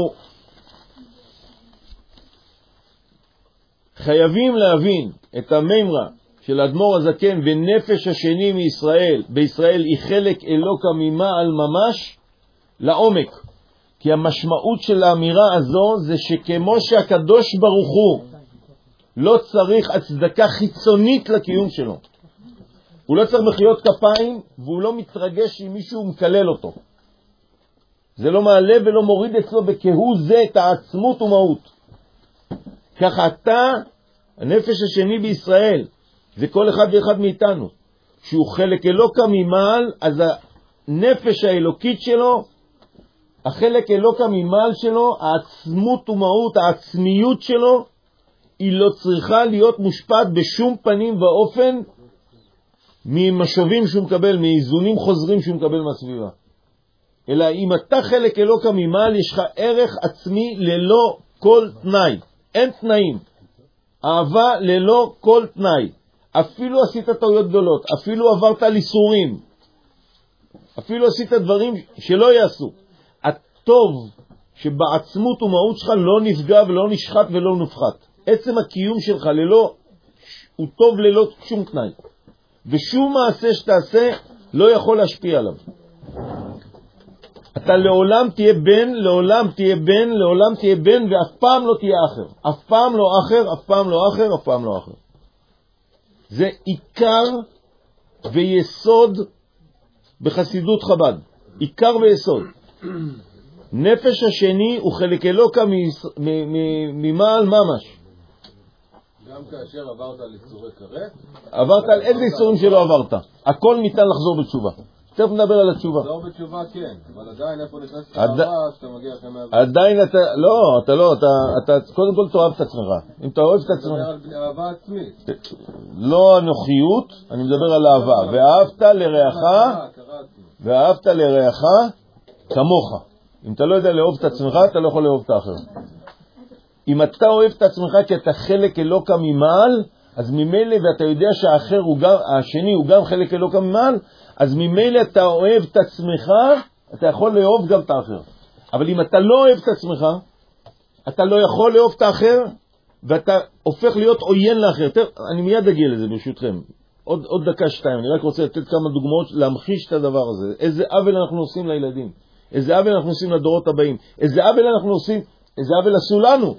חייבים להבין את הממרה של האדמו"ר הזקן, ונפש השני מישראל, בישראל היא חלק אלוקה ממעל ממש לעומק. כי המשמעות של האמירה הזו זה שכמו שהקדוש ברוך הוא לא צריך הצדקה חיצונית לקיום שלו, הוא לא צריך מחיאות כפיים, והוא לא מתרגש אם מישהו מקלל אותו. זה לא מעלה ולא מוריד אצלו בכהוא זה את העצמות ומהות. ככה אתה, הנפש השני בישראל, זה כל אחד ואחד מאיתנו, שהוא חלק אלוקה ממעל, אז הנפש האלוקית שלו, החלק אלוקה ממעל שלו, העצמות ומהות, העצמיות שלו, היא לא צריכה להיות מושפעת בשום פנים ואופן ממשובים שהוא מקבל, מאיזונים חוזרים שהוא מקבל מהסביבה. אלא אם אתה חלק אלוקה ממעל, יש לך ערך עצמי ללא כל תנאי. אין תנאים. אהבה ללא כל תנאי. אפילו עשית טעויות גדולות, אפילו עברת על איסורים, אפילו עשית דברים שלא יעשו. הטוב שבעצמות ומהות שלך לא נפגע ולא נשחט ולא נופחת. עצם הקיום שלך ללא, הוא טוב ללא שום תנאי. ושום מעשה שתעשה לא יכול להשפיע עליו. אתה לעולם תהיה בן, לעולם תהיה בן, לעולם תהיה בן, ואף פעם לא תהיה אחר. אף פעם לא אחר, אף פעם לא אחר, אף פעם לא אחר. זה עיקר ויסוד בחסידות חב"ד. עיקר ויסוד. נפש השני הוא חלק אלוקה ממעל ממש. גם כאשר עברת לצורי כרת? עברת על איזה איסורים שלא עברת. הכל ניתן לחזור בתשובה. תכף נדבר על התשובה. לא בתשובה כן, אבל עדיין איפה נכנס לעברה שאתה מגיע לכם מהעברה? עדיין אתה, לא, אתה לא, אתה קודם כל תאהב את עצמך. אם אתה אוהב את עצמך... אתה מדבר על אהבה עצמית. לא הנוחיות, אני מדבר על אהבה. ואהבת לרעך, ואהבת לרעך כמוך. אם אתה לא יודע לאהוב את עצמך, אתה לא יכול לאהוב את האחר. אם אתה אוהב את עצמך כי אתה חלק אלוקה ממעל, אז ממילא, ואתה יודע שהאחר הוא גם, השני הוא גם חלק אלוקה ממעל, אז ממילא אתה אוהב את עצמך, אתה יכול לאהוב גם את האחר. אבל אם אתה לא אוהב את עצמך, אתה לא יכול לאהוב את האחר, ואתה הופך להיות עוין לאחר. אני מיד אגיע לזה ברשותכם. עוד, עוד דקה שתיים, אני רק רוצה לתת כמה דוגמאות להמחיש את הדבר הזה. איזה עוול אנחנו עושים לילדים, איזה עוול אנחנו עושים לדורות הבאים, איזה עוול אנחנו עושים, איזה עוול עשו לנו.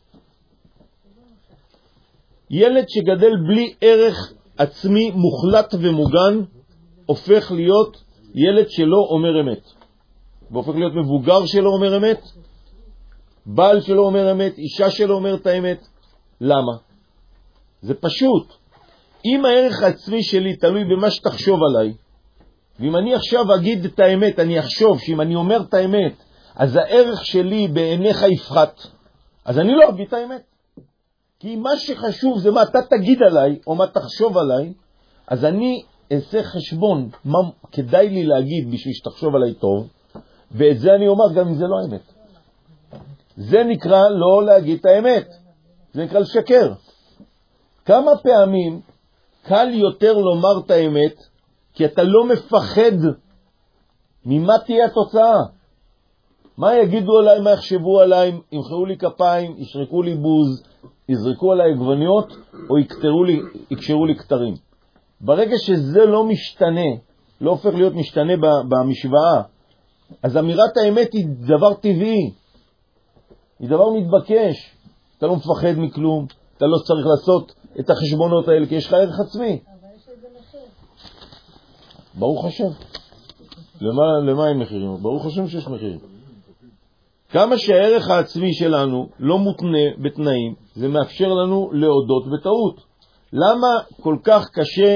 ילד שגדל בלי ערך עצמי מוחלט ומוגן, הופך להיות ילד שלא אומר אמת. והופך להיות מבוגר שלא אומר אמת, בעל שלא אומר אמת, אישה שלא אומר את האמת. למה? זה פשוט. אם הערך העצמי שלי תלוי במה שתחשוב עליי, ואם אני עכשיו אגיד את האמת, אני אחשוב שאם אני אומר את האמת, אז הערך שלי בעיניך יפחת, אז אני לא אגיד את האמת. כי מה שחשוב זה מה אתה תגיד עליי, או מה תחשוב עליי, אז אני אעשה חשבון מה כדאי לי להגיד בשביל שתחשוב עליי טוב, ואת זה אני אומר גם אם זה לא האמת. זה נקרא לא להגיד את האמת. זה נקרא לשקר. כמה פעמים קל יותר לומר את האמת, כי אתה לא מפחד ממה תהיה התוצאה. מה יגידו עליי, מה יחשבו עליי, ימחאו לי כפיים, ישרקו לי בוז, יזרקו עליי עגבניות, או יקטרו לי, יקשרו לי כתרים. ברגע שזה לא משתנה, לא הופך להיות משתנה במשוואה, אז אמירת האמת היא דבר טבעי, היא דבר מתבקש. אתה לא מפחד מכלום, אתה לא צריך לעשות את החשבונות האלה, כי יש לך ערך עצמי. אבל יש לזה מחיר. ברוך השם. למה, למה אין מחירים? ברוך השם שיש מחירים. כמה שהערך העצמי שלנו לא מותנה בתנאים, זה מאפשר לנו להודות בטעות. למה כל כך קשה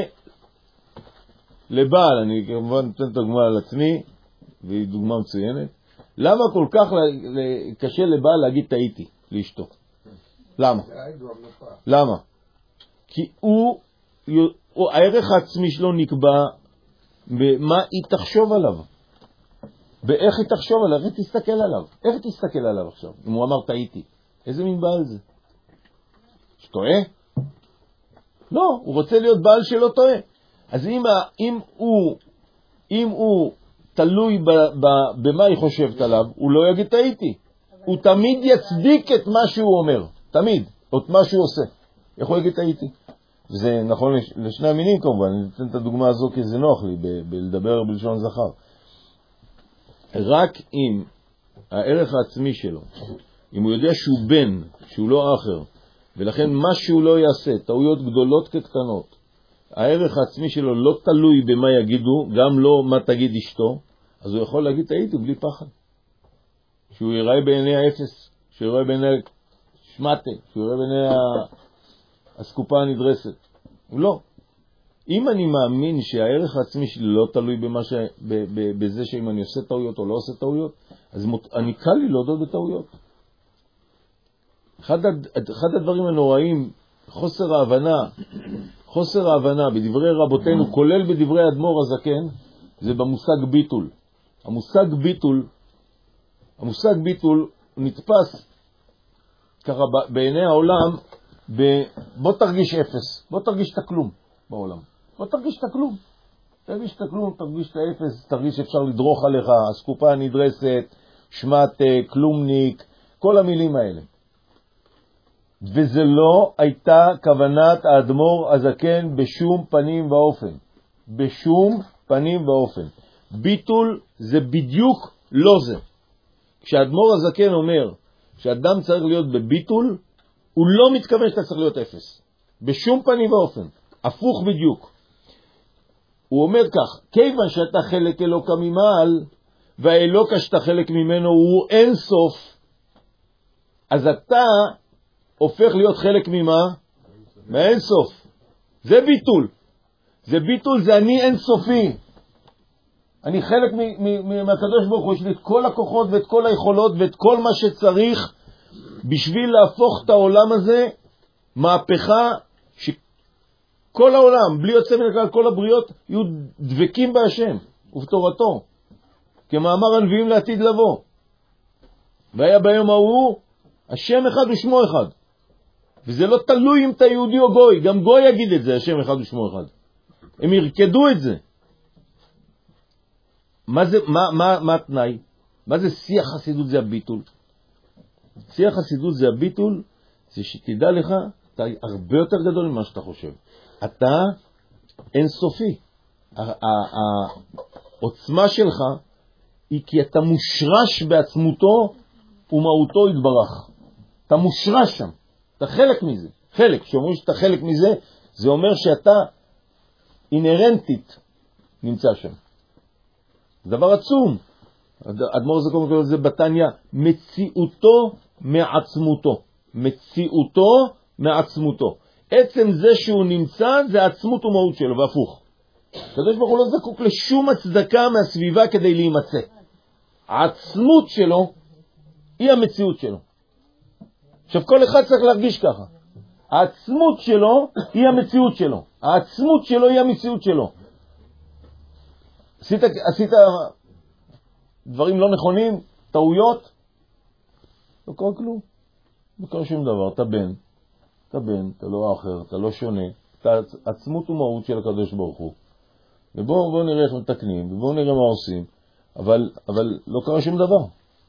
לבעל, אני כמובן נותן את הדוגמה על עצמי, והיא דוגמה מצוינת, למה כל כך קשה לבעל להגיד טעיתי לאשתו? למה? למה? כי הוא, הוא, הערך העצמי שלו נקבע במה היא תחשוב עליו. באיך היא תחשוב עליו, איך תסתכל עליו. איך תסתכל עליו עכשיו? אם הוא אמר טעיתי. איזה מין בעל זה? שטועה? לא, הוא רוצה להיות בעל שלא טועה. אז אם, אם הוא, אם הוא תלוי ב, ב, במה היא חושבת עליו, הוא לא יגיד טעיתי. הוא תמיד יצדיק את מה שהוא אומר. תמיד. או את מה שהוא עושה. איך הוא יגיד טעיתי? וזה נכון לש, לשני המינים כמובן. אני אתן את הדוגמה הזו כי זה נוח לי ב, בלדבר בלשון זכר. רק אם הערך העצמי שלו, אם הוא יודע שהוא בן, שהוא לא אחר, ולכן מה שהוא לא יעשה, טעויות גדולות כקטנות, הערך העצמי שלו לא תלוי במה יגידו, גם לא מה תגיד אשתו, אז הוא יכול להגיד טעיתי בלי פחד. שהוא יראה בעיני האפס, שהוא יראה בעיני שמטה, שהוא יראה בעיני הסקופה הנדרסת. הוא לא. אם אני מאמין שהערך העצמי שלי לא תלוי במה ש... בזה שאם אני עושה טעויות או לא עושה טעויות, אז מות... אני קל לי להודות בטעויות. אחד, הד... אחד הדברים הנוראים, חוסר ההבנה, חוסר ההבנה בדברי רבותינו, כולל בדברי אדמו"ר הזקן, זה במושג ביטול. המושג ביטול, המושג ביטול נתפס ככה בעיני העולם, ב... בוא תרגיש אפס, בוא תרגיש את הכלום בעולם. בוא תרגיש את הכלום. תרגיש את הכלום, תרגיש את האפס, תרגיש שאפשר לדרוך עליך, הסקופה הנדרסת, שמט, כלומניק, כל המילים האלה. וזה לא הייתה כוונת האדמו"ר הזקן בשום פנים ואופן. בשום פנים ואופן. ביטול זה בדיוק לא זה. כשהאדמו"ר הזקן אומר שאדם צריך להיות בביטול, הוא לא מתכוון שאתה צריך להיות אפס. בשום פנים ואופן. הפוך בדיוק. הוא אומר כך, כיוון שאתה חלק אלוקה ממעל, והאלוקה שאתה חלק ממנו הוא אין סוף, אז אתה הופך להיות חלק ממה? מהאין סוף. זה ביטול. זה ביטול, זה אני אין סופי. אני חלק מהקדוש ברוך הוא, יש לי את כל הכוחות ואת כל היכולות ואת כל מה שצריך בשביל להפוך את העולם הזה מהפכה שכל העולם, בלי יוצא מן הכלל, כל הבריות יהיו דבקים בהשם ובתורתו, כמאמר הנביאים לעתיד לבוא. והיה ביום ההוא השם אחד ושמו אחד. וזה לא תלוי אם אתה יהודי או גוי, גם גוי יגיד את זה, השם אחד ושמו אחד. הם ירקדו את זה. מה זה, מה, מה, מה התנאי? מה זה שיח חסידות? זה הביטול. שיח חסידות זה הביטול, זה שתדע לך, אתה הרבה יותר גדול ממה שאתה חושב. אתה אינסופי. העוצמה שלך היא כי אתה מושרש בעצמותו ומהותו יתברך. אתה מושרש שם. אתה חלק מזה. חלק. כשאומרים שאתה חלק מזה, זה אומר שאתה אינרנטית נמצא שם. זה דבר עצום. אדמו"ר הזקן קורא לזה בתניא, מציאותו מעצמותו. מציאותו מעצמותו. עצם זה שהוא נמצא זה עצמות ומהות שלו, והפוך. הקדוש ברוך הוא לא זקוק לשום הצדקה מהסביבה כדי להימצא. העצמות שלו היא המציאות שלו. עכשיו כל אחד צריך להרגיש ככה. העצמות שלו היא המציאות שלו. העצמות שלו היא המציאות שלו. עשית, עשית דברים לא נכונים, טעויות, לא קורה כלום. לא קורה שום דבר. אתה בן, אתה בן, אתה לא אחר, אתה לא שונה. אתה עצמות ומהות של הקדוש ברוך הוא. ובואו בוא נראה איך מתקנים, ובואו נראה מה עושים. אבל, אבל לא קרה שום דבר.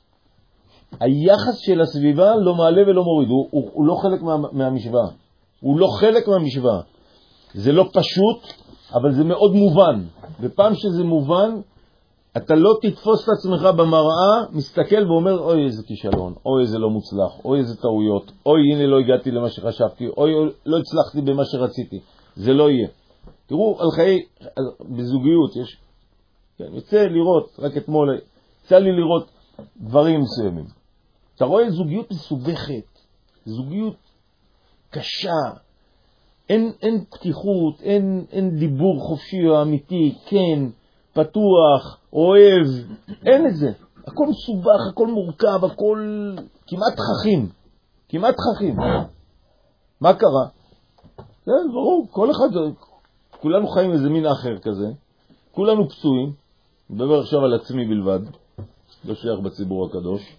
היחס של הסביבה לא מעלה ולא מוריד. הוא, הוא, הוא לא חלק מה, מהמשוואה. הוא לא חלק מהמשוואה. זה לא פשוט, אבל זה מאוד מובן. ופעם שזה מובן, אתה לא תתפוס את עצמך במראה, מסתכל ואומר, אוי איזה כישלון, אוי איזה לא מוצלח, אוי איזה טעויות, אוי הנה לא הגעתי למה שחשבתי, אוי לא הצלחתי במה שרציתי. זה לא יהיה. תראו על חיי, על, בזוגיות, יש, כן, יוצא לראות, רק אתמול, יצא לי לראות דברים מסוימים. אתה רואה זוגיות מסובכת, זוגיות קשה, אין, אין פתיחות, אין, אין דיבור חופשי או אמיתי, כן, פתוח, אוהב, אין את זה. הכל מסובך, הכל מורכב, הכל כמעט חכים, כמעט חכים. מה קרה? זה ברור, כל אחד, כולנו חיים איזה מין אחר כזה, כולנו פצועים, מדבר עכשיו על עצמי בלבד, לא שייך בציבור הקדוש.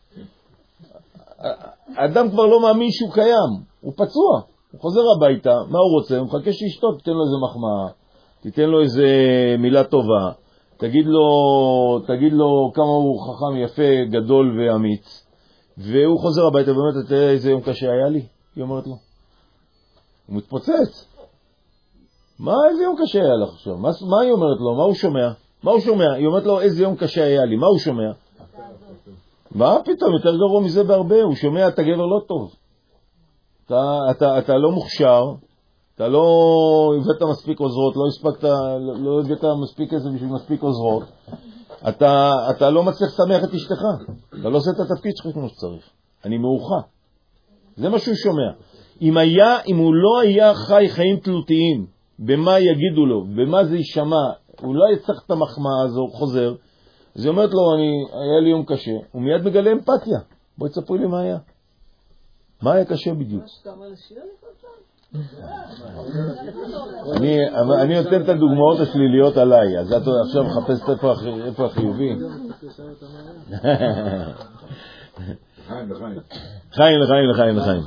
האדם כבר לא מאמין שהוא קיים, הוא פצוע, הוא חוזר הביתה, מה הוא רוצה? הוא מחכה שאשתו, תיתן לו איזה מחמאה, תיתן לו איזה מילה טובה, תגיד לו, תגיד לו כמה הוא חכם, יפה, גדול ואמיץ, והוא חוזר הביתה ובאמת, תראה איזה יום קשה היה לי, היא אומרת לו. הוא מתפוצץ. מה, איזה יום קשה היה לך עכשיו? מה, מה היא אומרת לו? מה הוא שומע? מה הוא שומע? היא אומרת לו, איזה יום קשה היה לי, מה הוא שומע? מה פתאום, יותר גרוע מזה בהרבה, הוא שומע, אתה גבר לא טוב. אתה, אתה, אתה לא מוכשר, אתה לא הבאת מספיק עוזרות, לא הספקת, לא, לא הבאת מספיק כסף בשביל מספיק עוזרות. אתה, אתה לא מצליח לשמח את אשתך. אתה לא עושה את התפקיד שלך כמו שצריך. אני מאוחה. זה מה שהוא שומע. אם היה, אם הוא לא היה חי חיים תלותיים, במה יגידו לו, במה זה יישמע, הוא לא יצטרך את המחמאה הזו, הוא חוזר, אז היא אומרת לו, אני, היה לי יום קשה, הוא מיד מגלה אמפתיה. בואי תספרי לי מה היה. מה היה קשה בדיוק? אני, אני נותן את הדוגמאות השליליות עליי, אז את עכשיו מחפשת איפה החיובי. לחיים, לחיים. חיים, לחיים, לחיים, לחיים.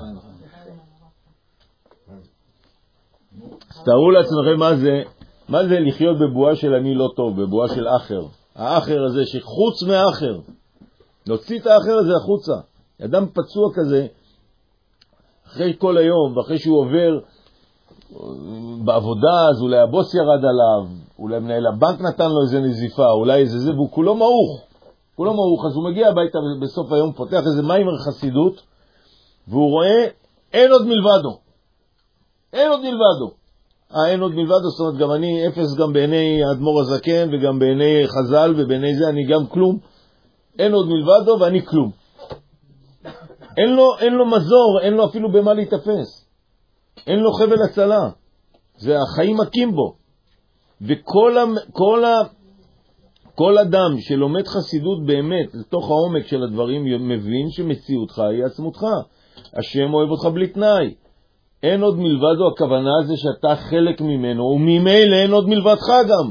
אז תארו לעצמכם מה זה, מה זה לחיות בבועה של אני לא טוב, בבועה של אחר. האחר הזה שחוץ מהאחר. להוציא את האחר הזה החוצה. אדם פצוע כזה, אחרי כל היום, ואחרי שהוא עובר בעבודה, אז אולי הבוס ירד עליו, אולי מנהל הבנק נתן לו איזה נזיפה, אולי איזה זה, והוא כולו מעוך. כולו מעוך, אז הוא מגיע הביתה בסוף היום, פותח איזה מיימר חסידות, והוא רואה, אין עוד מלבדו. אין עוד מלבדו. אה, אין עוד מלבדו, זאת אומרת, גם אני אפס גם בעיני האדמו"ר הזקן, וגם בעיני חז"ל, ובעיני זה אני גם כלום. אין עוד מלבדו, ואני כלום. אין לו, אין לו מזור, אין לו אפילו במה להתאפס. אין לו חבל הצלה. זה החיים מקים בו. וכל ה, כל ה, כל אדם שלומד חסידות באמת לתוך העומק של הדברים מבין שמציאותך היא עצמותך. השם אוהב אותך בלי תנאי. אין עוד מלבדו, הכוונה זה שאתה חלק ממנו, וממילא אין עוד מלבדך גם.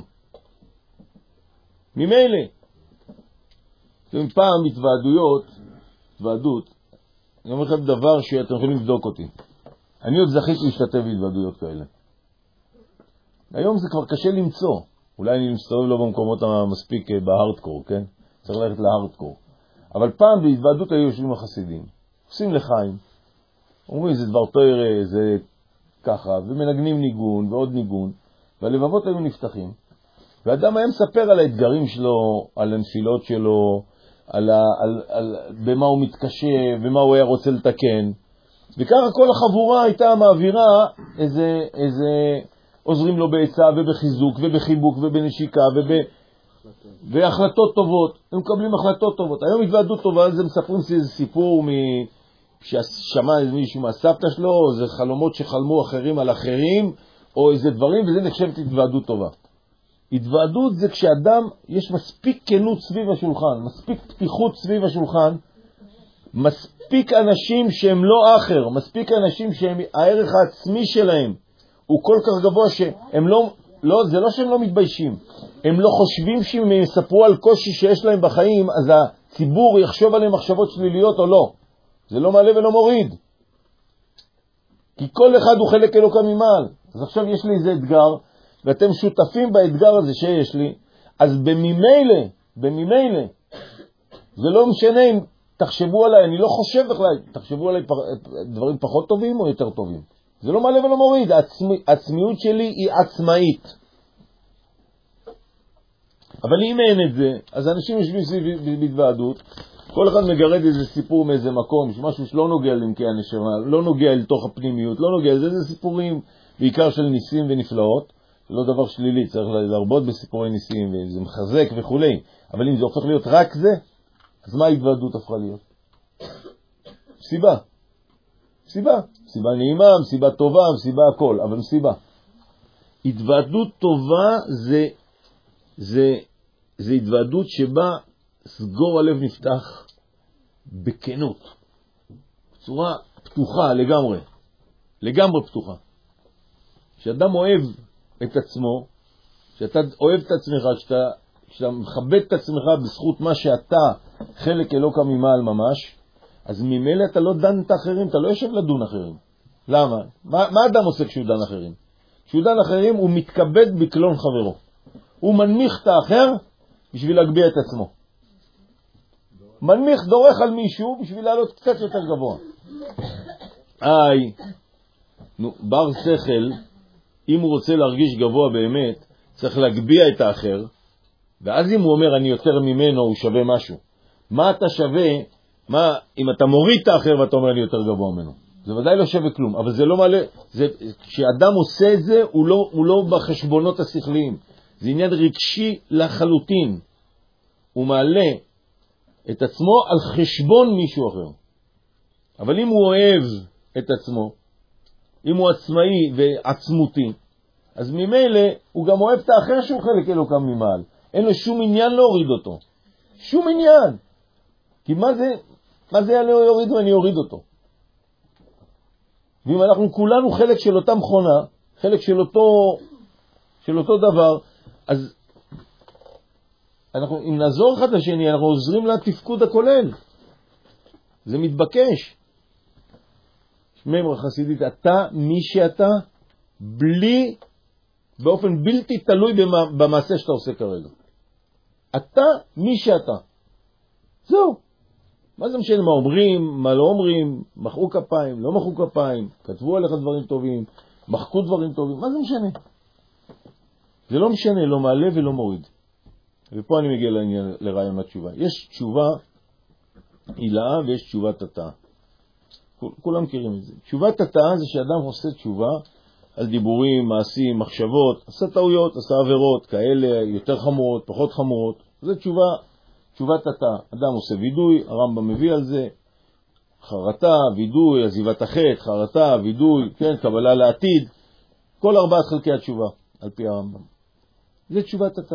ממילא. פעם התוועדויות, התוועדות, אני אומר לכם דבר שאתם יכולים לבדוק אותי. אני עוד זכיתי להשתתף בהתוועדויות כאלה. היום זה כבר קשה למצוא. אולי אני מסתובב לו במקומות המספיק בהארדקור, כן? צריך ללכת להארדקור. אבל פעם בהתוועדות היו יושבים החסידים. עושים לחיים. אומרים, זה דבר תורה, זה ככה, ומנגנים ניגון ועוד ניגון, והלבבות היו נפתחים. ואדם היה מספר על האתגרים שלו, על הנפילות שלו, על, ה, על, על במה הוא מתקשה, ומה הוא היה רוצה לתקן. וככה כל החבורה הייתה מעבירה איזה, איזה עוזרים לו בעצה ובחיזוק ובחיבוק ובנשיקה וב... והחלטות טובות. הם מקבלים החלטות טובות. היום התוועדות טובה, על זה מספרים איזה סיפור מ... ששמע איזה מישהו מהסבתא שלו, או איזה חלומות שחלמו אחרים על אחרים, או איזה דברים, וזה נחשבת התוועדות טובה. התוועדות זה כשאדם, יש מספיק כנות סביב השולחן, מספיק פתיחות סביב השולחן, מספיק אנשים שהם לא אחר, מספיק אנשים שהערך העצמי שלהם הוא כל כך גבוה שהם לא, לא, זה לא שהם לא מתביישים, הם לא חושבים שהם יספרו על קושי שיש להם בחיים, אז הציבור יחשוב עליהם מחשבות שליליות או לא. זה לא מעלה ולא מוריד. כי כל אחד הוא חלק אלוקה ממעל. אז עכשיו יש לי איזה אתגר, ואתם שותפים באתגר הזה שיש לי, אז בממילא, בממילא, זה לא משנה אם תחשבו עליי, אני לא חושב בכלל, תחשבו עליי דברים פחות טובים או יותר טובים. זה לא מעלה ולא מוריד, העצמי, העצמיות שלי היא עצמאית. אבל אם אין את זה, אז אנשים יושבים סביב בהתוועדות, כל אחד מגרד איזה סיפור מאיזה מקום, משהו שלא נוגע למקי הנשמה, לא נוגע לתוך הפנימיות, לא נוגע, זה, זה סיפורים בעיקר של ניסים ונפלאות, לא דבר שלילי, צריך להרבות בסיפורי ניסים, וזה מחזק וכו'. אבל אם זה הופך להיות רק זה, אז מה ההתוועדות הפכה להיות? סיבה. סיבה. סיבה נעימה, סיבה טובה, סיבה הכל, אבל סיבה. התוועדות טובה זה, זה, זה התוועדות שבה סגור הלב נפתח בכנות, בצורה פתוחה לגמרי, לגמרי פתוחה. כשאדם אוהב את עצמו, כשאתה אוהב את עצמך, כשאתה, כשאתה מכבד את עצמך בזכות מה שאתה חלק אלוקה ממעל ממש, אז ממילא אתה לא דן את האחרים, אתה לא יושב לדון אחרים. למה? מה, מה אדם עושה כשהוא דן אחרים? כשהוא דן אחרים הוא מתכבד בקלון חברו. הוא מנמיך את האחר בשביל להגביה את עצמו. מנמיך דורך על מישהו בשביל לעלות קצת יותר גבוה. איי, נו, בר שכל, אם הוא רוצה להרגיש גבוה באמת, צריך להגביה את האחר, ואז אם הוא אומר אני יותר ממנו, הוא שווה משהו. מה אתה שווה? מה, אם אתה מוריד את האחר ואתה אומר אני יותר גבוה ממנו? זה ודאי לא שווה כלום, אבל זה לא מעלה, זה, כשאדם עושה את זה, הוא לא, הוא לא בחשבונות השכליים. זה עניין רגשי לחלוטין. הוא מעלה את עצמו על חשבון מישהו אחר. אבל אם הוא אוהב את עצמו, אם הוא עצמאי ועצמותי, אז ממילא הוא גם אוהב את האחר שהוא חלק אלוקה ממעל. אין לו שום עניין להוריד אותו. שום עניין. כי מה זה, מה זה היה לא יוריד ואני אוריד אותו? ואם אנחנו כולנו חלק של אותה מכונה, חלק של אותו, של אותו דבר, אז אנחנו, אם נעזור אחד לשני, אנחנו עוזרים לתפקוד הכולל. זה מתבקש. שממרה חסידית, אתה מי שאתה, בלי, באופן בלתי תלוי במעשה שאתה עושה כרגע. אתה מי שאתה. זהו. מה זה משנה מה אומרים, מה לא אומרים, מחאו כפיים, לא מחאו כפיים, כתבו עליך דברים טובים, מחקו דברים טובים, מה זה משנה? זה לא משנה, לא מעלה ולא מוריד. ופה אני מגיע לעניין, לרעיון התשובה. יש תשובה הילאה ויש תשובת התאה. כולם מכירים את זה. תשובת התאה זה שאדם עושה תשובה על דיבורים, מעשים, מחשבות, עשה טעויות, עשה עבירות, כאלה יותר חמורות, פחות חמורות. זה תשובה, תשובת התאה. אדם עושה וידוי, הרמב"ם מביא על זה. חרטה, וידוי, עזיבת החטא, חרטה, וידוי, כן, קבלה לעתיד, כל ארבעת חלקי התשובה, על פי הרמב"ם. זה תשובת התא.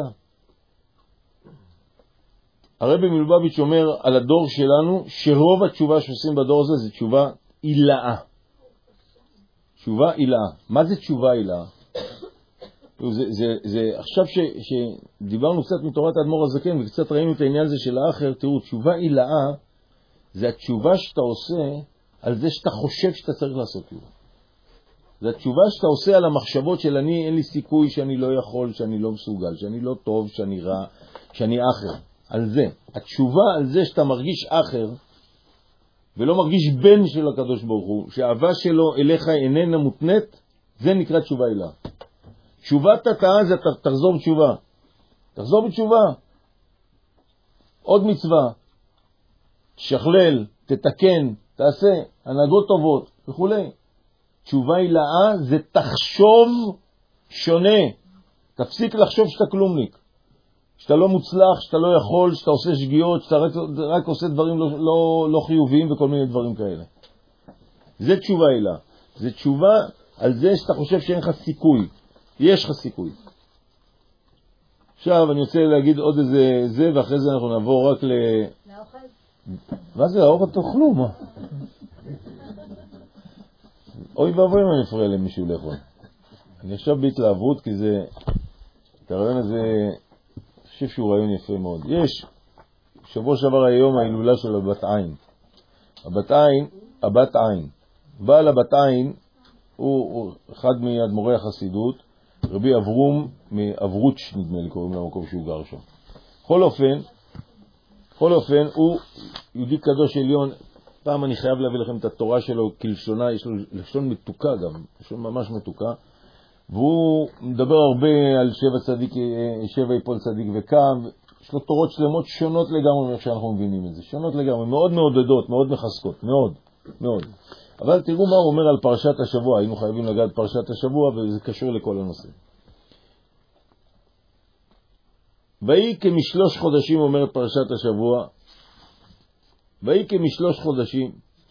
הרבי מלובביץ' אומר על הדור שלנו, שרוב התשובה שעושים בדור הזה זה תשובה עילאה. תשובה עילאה. מה זה תשובה עילאה? זה, זה, זה, עכשיו ש, שדיברנו קצת מתורת האדמו"ר הזקן וקצת ראינו את העניין הזה של האחר, תראו, תשובה עילאה זה התשובה שאתה עושה על זה שאתה חושב שאתה צריך לעשות תשובה. זה התשובה שאתה עושה על המחשבות של אני, אין לי סיכוי שאני לא יכול, שאני לא מסוגל, שאני לא טוב, שאני רע, שאני אחר. על זה. התשובה על זה שאתה מרגיש אחר ולא מרגיש בן של הקדוש ברוך הוא, שהאהבה שלו אליך איננה מותנית, זה נקרא תשובה עילאה. תשובת התאה זה תחזור בתשובה. תחזור בתשובה. עוד מצווה. תשכלל, תתקן, תעשה, הנהגות טובות וכו'. תשובה עילאה זה תחשוב שונה. תפסיק לחשוב שאתה כלומניק. שאתה לא מוצלח, שאתה לא יכול, שאתה עושה שגיאות, שאתה רק, רק עושה דברים לא, לא, לא חיוביים וכל מיני דברים כאלה. זה תשובה עילאה. זה תשובה על זה שאתה חושב שאין לך סיכוי. יש לך סיכוי. עכשיו אני רוצה להגיד עוד איזה זה, ואחרי זה אנחנו נעבור רק ל... לאוכל? מה זה? האוכל תאכלו, מה? אוי ואבוי אם אני אפריע למישהו לאכול. אני עכשיו בהתלהבות, כי זה... את הרעיון הזה, אני חושב שהוא רעיון יפה מאוד. יש, שבוע שעבר היום ההילולה של הבת עין. הבת עין, הבת עין. בעל הבת עין הוא, הוא אחד מאדמו"רי החסידות, רבי אברום מאברוץ' נדמה לי, קוראים למקום שהוא גר שם. בכל אופן, בכל אופן, הוא יהודי קדוש עליון. פעם אני חייב להביא לכם את התורה שלו כלשונה, יש לו לשון מתוקה גם, לשון ממש מתוקה, והוא מדבר הרבה על שבע צדיק, שבע יפול צדיק וקם, יש לו תורות שלמות שונות לגמרי מאיך שאנחנו מבינים את זה, שונות לגמרי, מאוד מעודדות, מאוד מחזקות, מאוד, מאוד. אבל תראו מה הוא אומר על פרשת השבוע, היינו חייבים לגעת פרשת השבוע וזה קשור לכל הנושא. ויהי כמשלוש חודשים, אומרת פרשת השבוע, ויהי כמשלוש חודשים,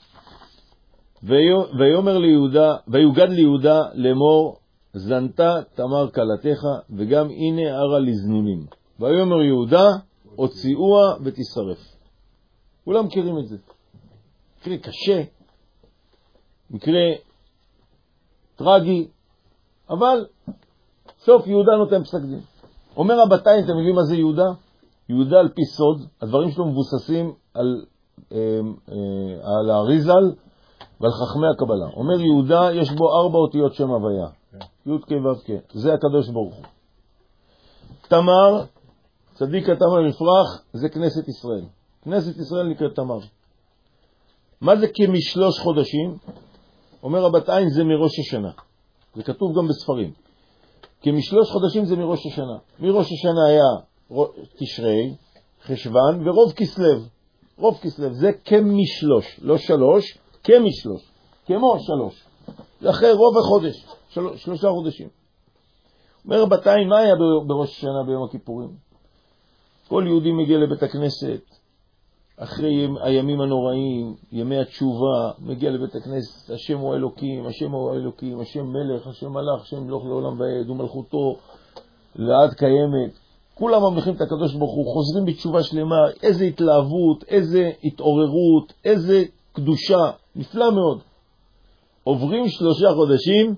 ויאמר ליהודה, ויוגד ליהודה לאמור, זנתה תמר כלתך, וגם הנה ערה לזנונים. ויאמר יהודה, הוציאוה ותשרף. כולם מכירים את זה. מקרה קשה, מקרה טרגי, אבל סוף יהודה נותן פסק דין. אומר הבת עין, אתם מבינים מה זה יהודה? יהודה על פי סוד, הדברים שלו מבוססים על, אה, אה, על האריזל ועל חכמי הקבלה. אומר יהודה, יש בו ארבע אותיות שם הוויה. י' כ' ו' כ'. זה הקדוש ברוך הוא. תמר, צדיק התמר מפרח, זה כנסת ישראל. כנסת ישראל נקראת תמר. מה זה כמשלוש חודשים? אומר הבת עין, זה מראש השנה. זה כתוב גם בספרים. כמשלוש חודשים זה מראש השנה. מראש השנה היה תשרי, חשבן ורוב כסלב. רוב כסלב זה כמשלוש, לא שלוש, כמשלוש. כמו שלוש. זה אחרי רוב החודש, של... שלושה חודשים. אומר בת עין, מה היה בראש השנה ביום הכיפורים? כל יהודי מגיע לבית הכנסת, אחרי הימים הנוראים, ימי התשובה, מגיע לבית הכנסת, השם הוא אלוקים, השם הוא אלוקים, השם מלך, השם מלך, השם מלוך לעולם ועד, ומלכותו לעד קיימת. כולם ממליכים את הקדוש ברוך הוא, חוזרים בתשובה שלמה, איזה התלהבות, איזה התעוררות, איזה קדושה, נפלא מאוד. עוברים שלושה חודשים,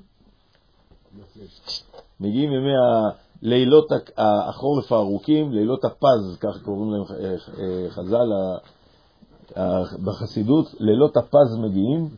מגיעים ימי הלילות החורף הארוכים, לילות הפז, כך קוראים להם חז"ל בחסידות, לילות הפז מגיעים,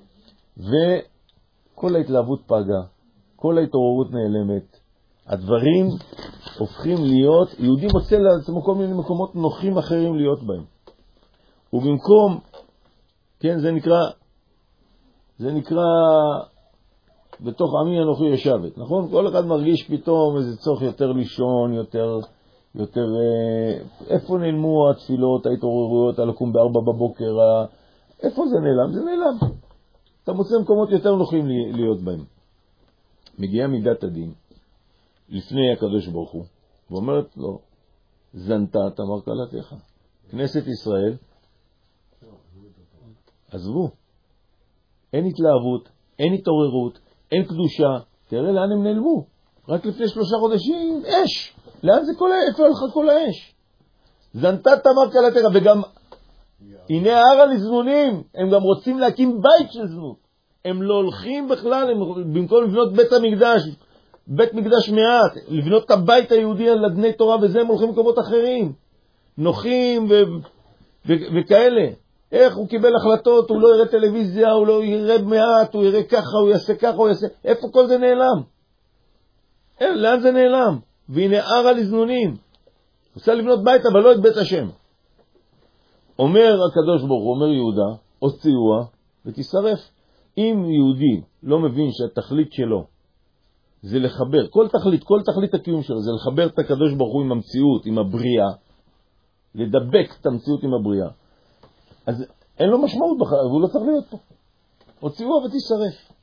וכל ההתלהבות פגה, כל ההתעוררות נעלמת, הדברים הופכים להיות, יהודי מוצא לעצמו כל מיני מקומות נוחים אחרים להיות בהם. ובמקום, כן, זה נקרא, זה נקרא, בתוך עמי אנוכי יושבת, נכון? כל אחד מרגיש פתאום איזה צורך יותר לישון, יותר, יותר, איפה נעלמו התפילות, ההתעוררויות, הלקום בארבע בבוקר, איפה זה נעלם? זה נעלם. אתה מוצא מקומות יותר נוחים להיות בהם. מגיעה מידת הדין, לפני הקדוש ברוך הוא, ואומרת לו, זנתה תמר כלתך. כנסת ישראל, עזבו. אין התלהבות, אין התעוררות, אין קדושה. תראה לאן הם נעלמו. רק לפני שלושה חודשים, אש. לאן זה כל האש? איפה הלכה כל האש? זנתה תמר קלתך, וגם, הנה הערה לזנונים, הם גם רוצים להקים בית של זנות. הם לא הולכים בכלל, הם, במקום לבנות בית המקדש, בית מקדש מעט, לבנות את הבית היהודי על אדני תורה, וזה הם הולכים למקומות אחרים. נוחים ו... ו... וכאלה. איך הוא קיבל החלטות, הוא לא יראה טלוויזיה, הוא לא יראה מעט, הוא יראה ככה, הוא יעשה ככה, הוא יעשה... איפה כל זה נעלם? אין, לאן זה נעלם? והנה ערה לזנונים. רוצה לבנות בית, אבל לא את בית השם. אומר הקדוש ברוך הוא, אומר יהודה, הוציאוה ותשרף. אם יהודי לא מבין שהתכלית שלו זה לחבר, כל תכלית, כל תכלית הקיום שלו, זה לחבר את הקדוש ברוך הוא עם המציאות, עם הבריאה, לדבק את המציאות עם הבריאה, אז אין לו משמעות בכלל, והוא לא צריך להיות פה. הוציאוה ותשרף.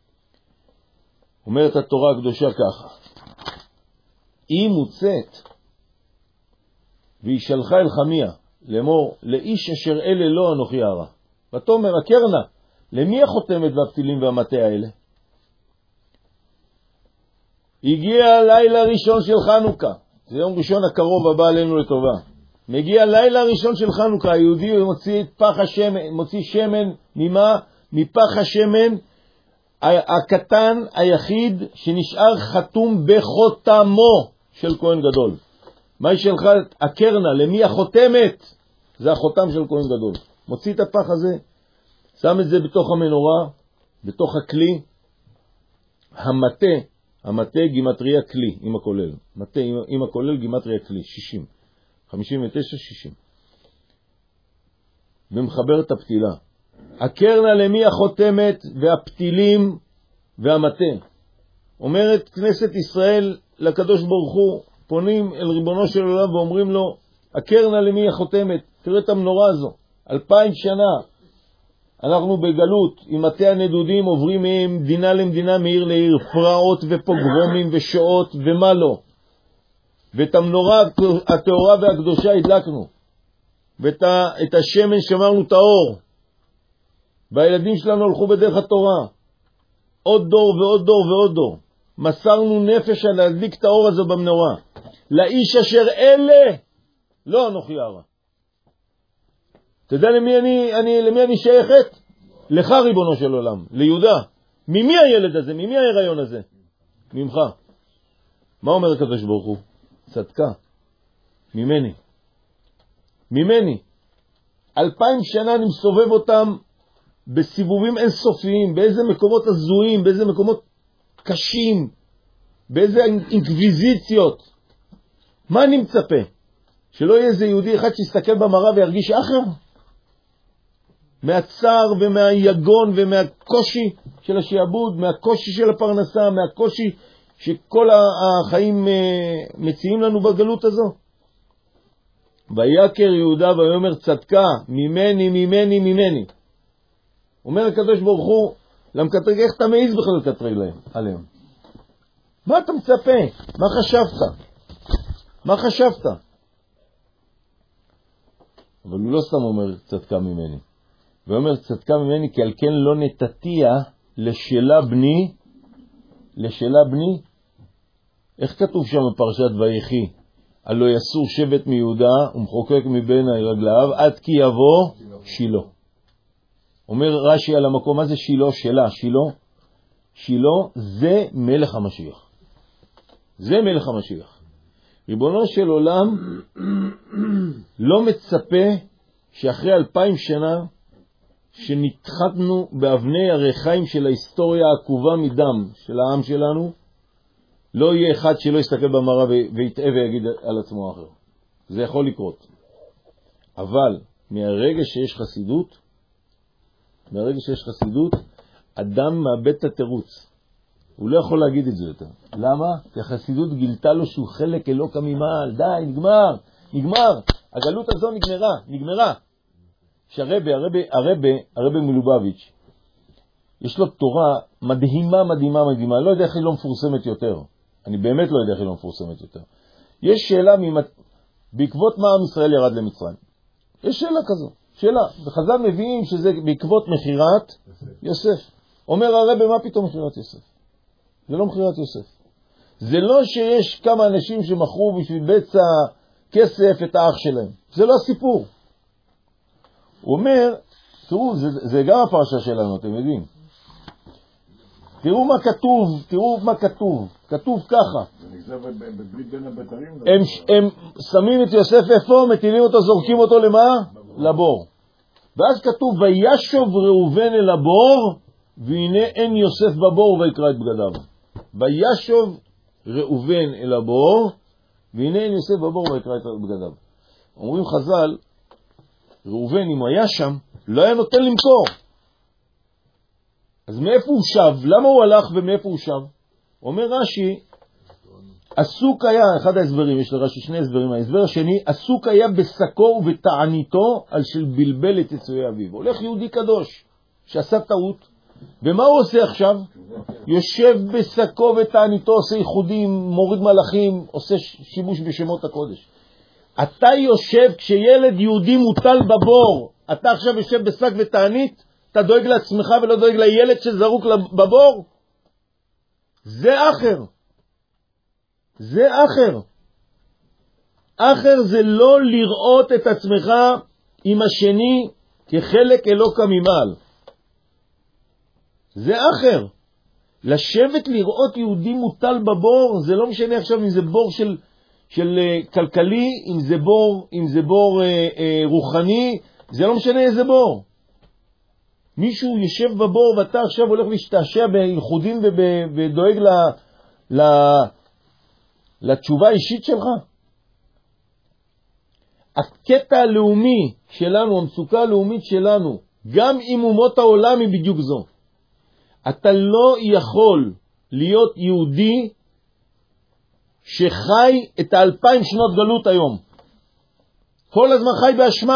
אומרת התורה הקדושה ככה, היא מוצאת והיא שלחה אל חמיה לאמור, לאיש אשר אלה לא אנוכי ירא. ותאמר הקרנה, למי החותמת והפתילים והמטה האלה? הגיע לילה ראשון של חנוכה, זה יום ראשון הקרוב הבא עלינו לטובה. מגיע לילה ראשון של חנוכה, היהודי מוציא את פח השמן, מוציא שמן ממה? מפח השמן הקטן היחיד שנשאר חתום בחותמו של כהן גדול. מה היא שלך הקרנה? למי החותמת? זה החותם של כהן גדול. מוציא את הפח הזה, שם את זה בתוך המנורה, בתוך הכלי, המטה, המטה גימטריה כלי, עם הכולל. מטה עם, עם הכולל גימטריה כלי, שישים. חמישים ותשע, שישים. ומחבר את הפתילה. הקרנה למי החותמת והפתילים והמטה. אומרת כנסת ישראל לקדוש ברוך הוא, פונים אל ריבונו של עולם ואומרים לו, הקרנה למי החותמת, תראה את המנורה הזו, אלפיים שנה, אנחנו בגלות, עם מטה הנדודים עוברים ממדינה למדינה, מעיר לעיר, פרעות ופוגרומים ושואות ומה לא. ואת המנורה התאורה והקדושה הדלקנו, ואת את השמן שמרנו את האור, והילדים שלנו הלכו בדרך התורה, עוד דור ועוד דור ועוד דור. מסרנו נפש על להדליק את האור הזה במנורה. לאיש אשר אלה לא אנוכי ירא. אתה יודע למי אני, אני, למי אני שייכת? לך ריבונו של עולם, ליהודה. ממי הילד הזה? ממי ההיריון הזה? ממך. מה אומר הקדוש ברוך הוא? צדקה. ממני. ממני. אלפיים שנה אני מסובב אותם בסיבובים אינסופיים, באיזה מקומות הזויים, באיזה מקומות קשים, באיזה אינקוויזיציות. מה אני מצפה? שלא יהיה איזה יהודי אחד שיסתכל במראה וירגיש אחר? מהצער ומהיגון ומהקושי של השיעבוד, מהקושי של הפרנסה, מהקושי שכל החיים מציעים לנו בגלות הזו. ויקר יהודה ויאמר צדקה, ממני, ממני, ממני. אומר הקדוש ברוך הוא, למקטרג, איך אתה מעיז בכלל לקטרג להם, עליהם? מה אתה מצפה? מה חשבת? מה חשבת? אבל הוא לא סתם אומר צדקה ממני. הוא אומר צדקה ממני כי על כן לא נתתיה לשאלה בני, לשאלה בני. איך כתוב שם בפרשת ויחי? הלא יסור שבט מיהודה ומחוקק מבין רגליו עד כי יבוא שילה. אומר רש"י על המקום, מה זה שילה? שאלה, שילה. שילה זה מלך המשיח. זה מלך המשיח. ריבונו של עולם לא מצפה שאחרי אלפיים שנה שנתחתנו באבני הרחיים של ההיסטוריה העקובה מדם של העם שלנו, לא יהיה אחד שלא יסתכל במראה ויתאה ויגיד על עצמו אחר. זה יכול לקרות. אבל מהרגע שיש חסידות, מהרגע שיש חסידות, אדם מאבד את התירוץ. הוא לא יכול להגיד את זה יותר. למה? כי החסידות גילתה לו שהוא חלק אלוקא ממעל. די, נגמר, נגמר. הגלות הזו נגמרה, נגמרה. שהרבה, הרבה, הרבה, הרבה מלובביץ', יש לו תורה מדהימה, מדהימה, מדהימה. לא יודע איך היא לא מפורסמת יותר. אני באמת לא יודע איך היא לא מפורסמת יותר. יש שאלה, ממת... בעקבות מה עם ישראל ירד למצרים? יש שאלה כזו. שאלה. וחז"ל מביאים שזה בעקבות מחירת יוסף. אומר הרב, מה פתאום מחירת יוסף? זה לא מחירת יוסף. זה לא שיש כמה אנשים שמכרו בשביל בצע כסף את האח שלהם. זה לא הסיפור. הוא אומר, תראו, זה, זה גם הפרשה שלנו, אתם יודעים. תראו מה כתוב, תראו מה כתוב. כתוב ככה. זה נגזר בברית בין הבתרים. הם, הם שמים את יוסף איפה, מטילים אותו, זורקים אותו למה? לבור. ואז כתוב, וישוב ראובן אל הבור, והנה אין יוסף בבור ויקרא את בגדיו. וישוב ראובן אל הבור, והנה אין יוסף בבור ויקרא את בגדיו. אומרים חז"ל, ראובן, אם הוא היה שם, לא היה נותן למכור. אז מאיפה הוא שב? למה הוא הלך ומאיפה הוא שב? אומר רש"י, עסוק היה, אחד ההסברים, יש לרש"י שני הסברים, ההסבר השני, עסוק היה בשקו ובתעניתו על של בלבל את יצואי אביו. הולך יהודי קדוש, שעשה טעות, ומה הוא עושה עכשיו? יושב בשקו ותעניתו, עושה ייחודים, מוריד מלאכים, עושה שימוש בשמות הקודש. אתה יושב, כשילד יהודי מוטל בבור, אתה עכשיו יושב בשק ותענית, אתה דואג לעצמך ולא דואג לילד שזרוק בבור? זה אחר. זה אחר. אחר זה לא לראות את עצמך עם השני כחלק אלוקא ממעל. זה אחר. לשבת לראות יהודי מוטל בבור, זה לא משנה עכשיו אם זה בור של, של uh, כלכלי, אם זה בור, אם זה בור uh, uh, רוחני, זה לא משנה איזה בור. מישהו יושב בבור ואתה עכשיו הולך להשתעשע בייחודים ודואג ל, ל, לתשובה האישית שלך. הקטע הלאומי שלנו, המצוקה הלאומית שלנו, גם עם אומות העולם היא בדיוק זו. אתה לא יכול להיות יהודי שחי את האלפיים שנות גלות היום. כל הזמן חי באשמה.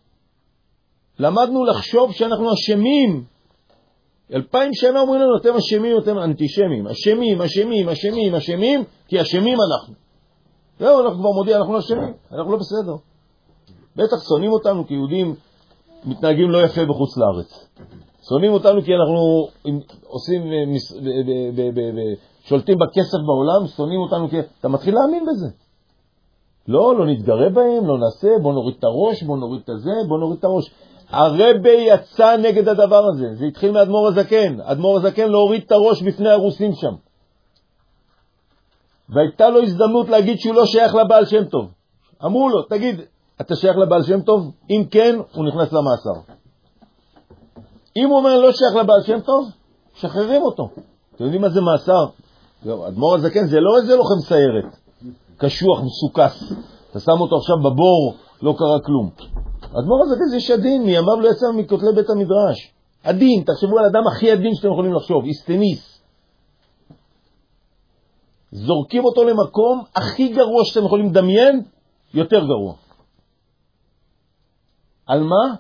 למדנו לחשוב שאנחנו אשמים. אלפיים שנה אומרים לנו, אתם אשמים, אתם אנטישמים. אשמים, אשמים, אשמים, אשמים, כי אשמים אנחנו. זהו, אנחנו כבר מודיע, אנחנו לא אשמים. אנחנו לא בסדר. בטח שונאים אותנו כיהודים מתנהגים לא יפה בחוץ לארץ. שונאים אותנו כי אנחנו עושים, שולטים בכסף בעולם, שונאים אותנו כי אתה מתחיל להאמין בזה. לא, לא נתגרה בהם, לא נעשה, בוא נוריד את הראש, בוא נוריד את זה, בוא נוריד את הראש. הרבי יצא נגד הדבר הזה. זה התחיל מאדמו"ר הזקן. אדמו"ר הזקן לא הוריד את הראש בפני הרוסים שם. והייתה לו הזדמנות להגיד שהוא לא שייך לבעל שם טוב. אמרו לו, תגיד, אתה שייך לבעל שם טוב? אם כן, הוא נכנס למאסר. אם הוא אומר לא שייך לבעל שם טוב, שחררים אותו. אתם יודעים מה זה מאסר? אדמו"ר הזקן זה לא איזה לוחם סיירת. קשוח, מסוכס. אתה שם אותו עכשיו בבור, לא קרה כלום. אדמו"ר הזקן זה איש הדין, מימיו לא יצא מכותלי בית המדרש. הדין, תחשבו על אדם הכי הדין שאתם יכולים לחשוב, איסטניס. זורקים אותו למקום הכי גרוע שאתם יכולים לדמיין, יותר גרוע. על מה?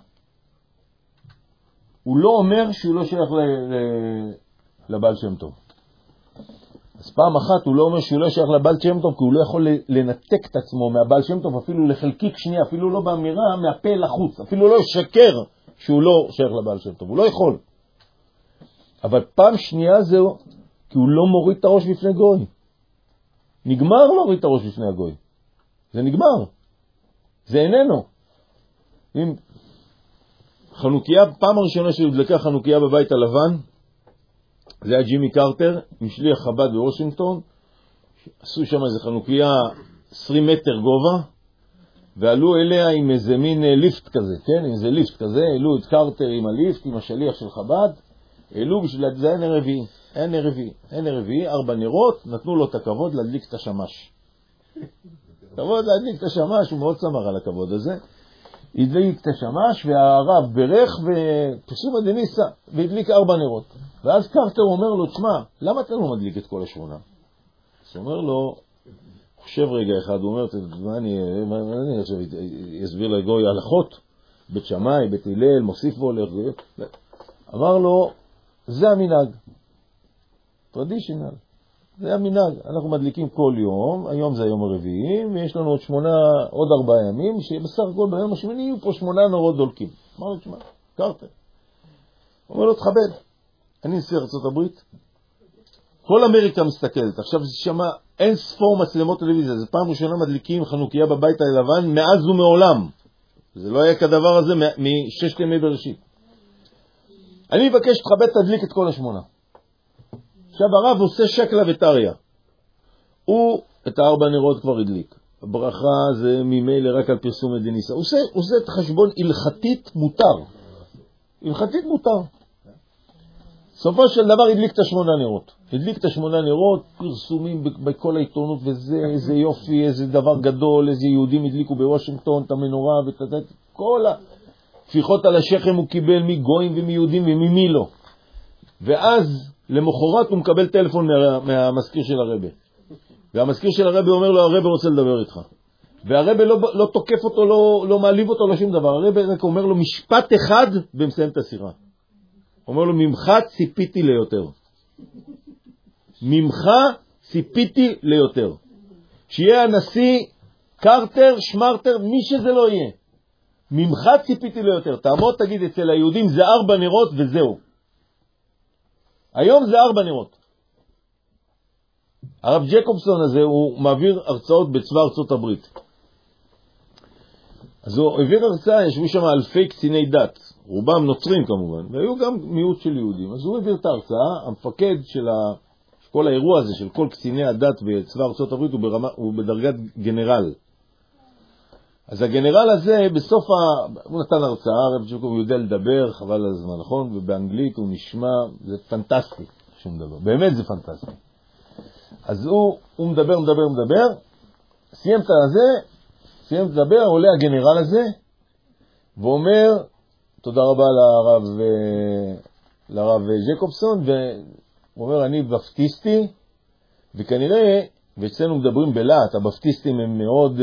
הוא לא אומר שהוא לא שייך ל- ל- לבעל שם טוב. אז פעם אחת הוא לא אומר שהוא לא שייך לבעל שם טוב, כי הוא לא יכול לנתק את עצמו מהבעל שם טוב, אפילו לחלקיק שנייה, אפילו לא באמירה, מהפה לחוץ, אפילו לא שקר שהוא לא שייך לבעל שם טוב, הוא לא יכול. אבל פעם שנייה זהו, כי הוא לא מוריד את הראש בפני גוי. נגמר להוריד את הראש בפני הגוי. זה נגמר. זה איננו. אם חנוכיה, פעם הראשונה שהודלקה חנוכיה בבית הלבן, זה היה ג'ימי קרטר, עם שליח חב"ד בוושינגטון, עשו שם איזה חנוכיה עשרים מטר גובה, ועלו אליה עם איזה מין ליפט כזה, כן? עם איזה ליפט כזה, העלו את קרטר עם הליפט, עם השליח של חב"ד, העלו בשביל זה היה נר רביעי, היה נר רביעי, היה נר רביעי, ארבע נרות, נתנו לו את הכבוד להדליק את השמש. כבוד להדליק את השמש, הוא מאוד שמח על הכבוד הזה. הדליק את השמש, והרב ברך ופרסום הדניסה, והדליק ארבע נרות. ואז קרטר אומר לו, תשמע, למה אתה לא מדליק את כל השכונה? אז הוא אומר לו, חושב רגע אחד, הוא אומר, מה אני, מה אני עכשיו אסביר לגוי הלכות? בית שמאי, בית הלל, מוסיף והולך. אמר לו, זה המנהג. טרדישיונל. זה המנהג. אנחנו מדליקים כל יום, היום זה היום הרביעי, ויש לנו עוד שמונה, עוד ארבעה ימים, שבסך הכל ביום השמיני יהיו פה שמונה נורות דולקים. אמר לו, תשמע, קרטר. אומר לו, תכבד. אני נשיא ארצות הברית. כל אמריקה מסתכלת. עכשיו זה שמה אין ספור מצלמות טלוויזיה. זה פעם ראשונה מדליקים חנוכיה בבית הלבן מאז ומעולם. זה לא היה כדבר הזה מששת ימי בראשית. אני מבקש תכבד תדליק את כל השמונה. עכשיו הרב עושה שקלה וטריה. הוא את הארבע נרות כבר הדליק. הברכה זה ממילא רק על פרסום מדיניסה. הוא עושה, הוא עושה את חשבון הלכתית מותר. הלכתית מותר. סופו של דבר הדליק את השמונה נרות. הדליק את השמונה נרות, פרסומים בכל העיתונות, וזה איזה יופי, איזה דבר גדול, איזה יהודים הדליקו בוושינגטון את המנורה, ואת כל התפיחות על השכם הוא קיבל מגויים ומיהודים וממי לא. ואז למחרת הוא מקבל טלפון מה, מהמזכיר של הרבי. והמזכיר של הרבי אומר לו, הרבי רוצה לדבר איתך. והרבי לא, לא תוקף אותו, לא, לא מעליב אותו, לא שום דבר. הרבי רק אומר לו משפט אחד ומסיים את השיחה. אומר לו, ממך ציפיתי ליותר. ממך ציפיתי ליותר. שיהיה הנשיא קרטר, שמרטר, מי שזה לא יהיה. ממך ציפיתי ליותר. תעמוד, תגיד, אצל היהודים זה ארבע נרות וזהו. היום זה ארבע נרות. הרב ג'קובסון הזה, הוא מעביר הרצאות בצבא ארצות הברית. אז הוא העביר הרצאה, ישבו שם אלפי קציני דת, רובם נוצרים כמובן, והיו גם מיעוט של יהודים. אז הוא העביר את ההרצאה, המפקד של ה... כל האירוע הזה של כל קציני הדת בצבא ארצות הברית הוא, ברמה... הוא בדרגת גנרל. אז הגנרל הזה בסוף ה... הוא נתן הרצאה, הרב ג'קוב הוא יודע לדבר, חבל על הזמן, נכון? ובאנגלית הוא נשמע, זה פנטסטי, שום דבר, באמת זה פנטסטי. אז הוא, הוא מדבר, מדבר, מדבר, סיים את הזה, סיים לדבר, עולה הגנרל הזה, ואומר, תודה רבה לרב, לרב ג'קובסון, והוא אומר, אני בפטיסטי, וכנראה, ואצלנו מדברים בלעת, הבפטיסטים הם מאוד,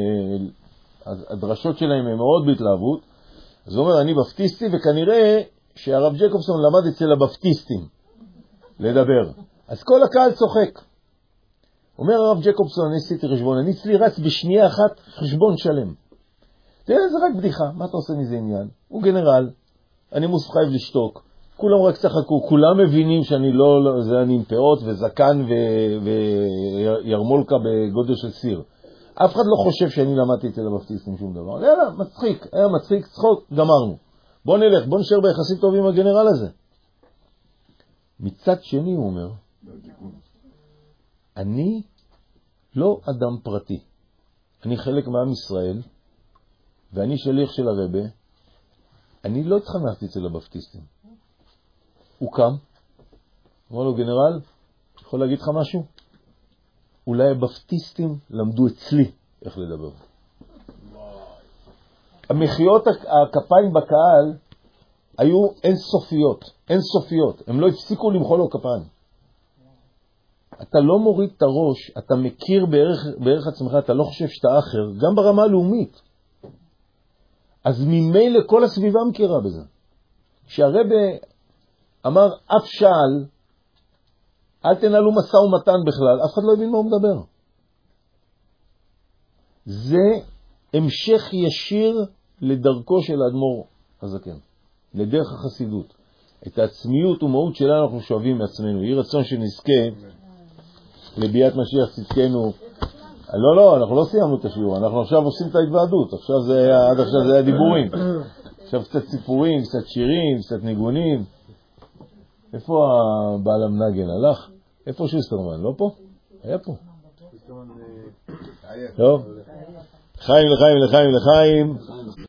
הדרשות שלהם הם מאוד בהתלהבות, אז הוא אומר, אני בפטיסטי, וכנראה שהרב ג'קובסון למד אצל הבפטיסטים לדבר. אז כל הקהל צוחק. אומר הרב ג'קובסון, אני עשיתי חשבון, אני אצלי רץ בשנייה אחת חשבון שלם. תראה, זה רק בדיחה, מה אתה עושה מזה עניין? הוא גנרל, אני מוס חייב לשתוק, כולם רק צחקו, כולם מבינים שאני לא, זה אני עם פאות וזקן וירמולקה בגודל של סיר. אף אחד לא חושב שאני למדתי אצל הבפטיסטים שום דבר. יאללה, מצחיק, היה מצחיק, צחוק, גמרנו. בוא נלך, בוא נשאר ביחסים טובים עם הגנרל הזה. מצד שני הוא אומר, אני לא אדם פרטי. אני חלק מעם ישראל, ואני שליח של הרבי. אני לא התחנכתי אצל הבפטיסטים. הוא קם, אמר לו, גנרל, יכול להגיד לך משהו? אולי הבפטיסטים למדו אצלי איך לדבר. המחיאות הכפיים בקהל היו אינסופיות, אינסופיות. הם לא הפסיקו למחוא לו כפיים. אתה לא מוריד את הראש, אתה מכיר בערך, בערך עצמך, אתה לא חושב שאתה אחר, גם ברמה הלאומית. אז ממילא כל הסביבה מכירה בזה. כשהרבי אמר, אף שעל, אל תנהלו משא ומתן בכלל, אף אחד לא הבין מה הוא מדבר. זה המשך ישיר לדרכו של האדמו"ר הזקן, לדרך החסידות. את העצמיות ומהות שלנו אנחנו שואבים מעצמנו. יהי רצון שנזכה לביאת משיח צדקנו. לא, לא, אנחנו לא סיימנו את השיעור, אנחנו עכשיו עושים את ההתוועדות. עכשיו זה היה, עד עכשיו זה היה דיבורים. עכשיו קצת סיפורים, קצת שירים, קצת ניגונים. איפה הבעל המנגן הלך? איפה שוסטרמן? לא פה? היה פה. טוב. חיים לחיים לחיים לחיים.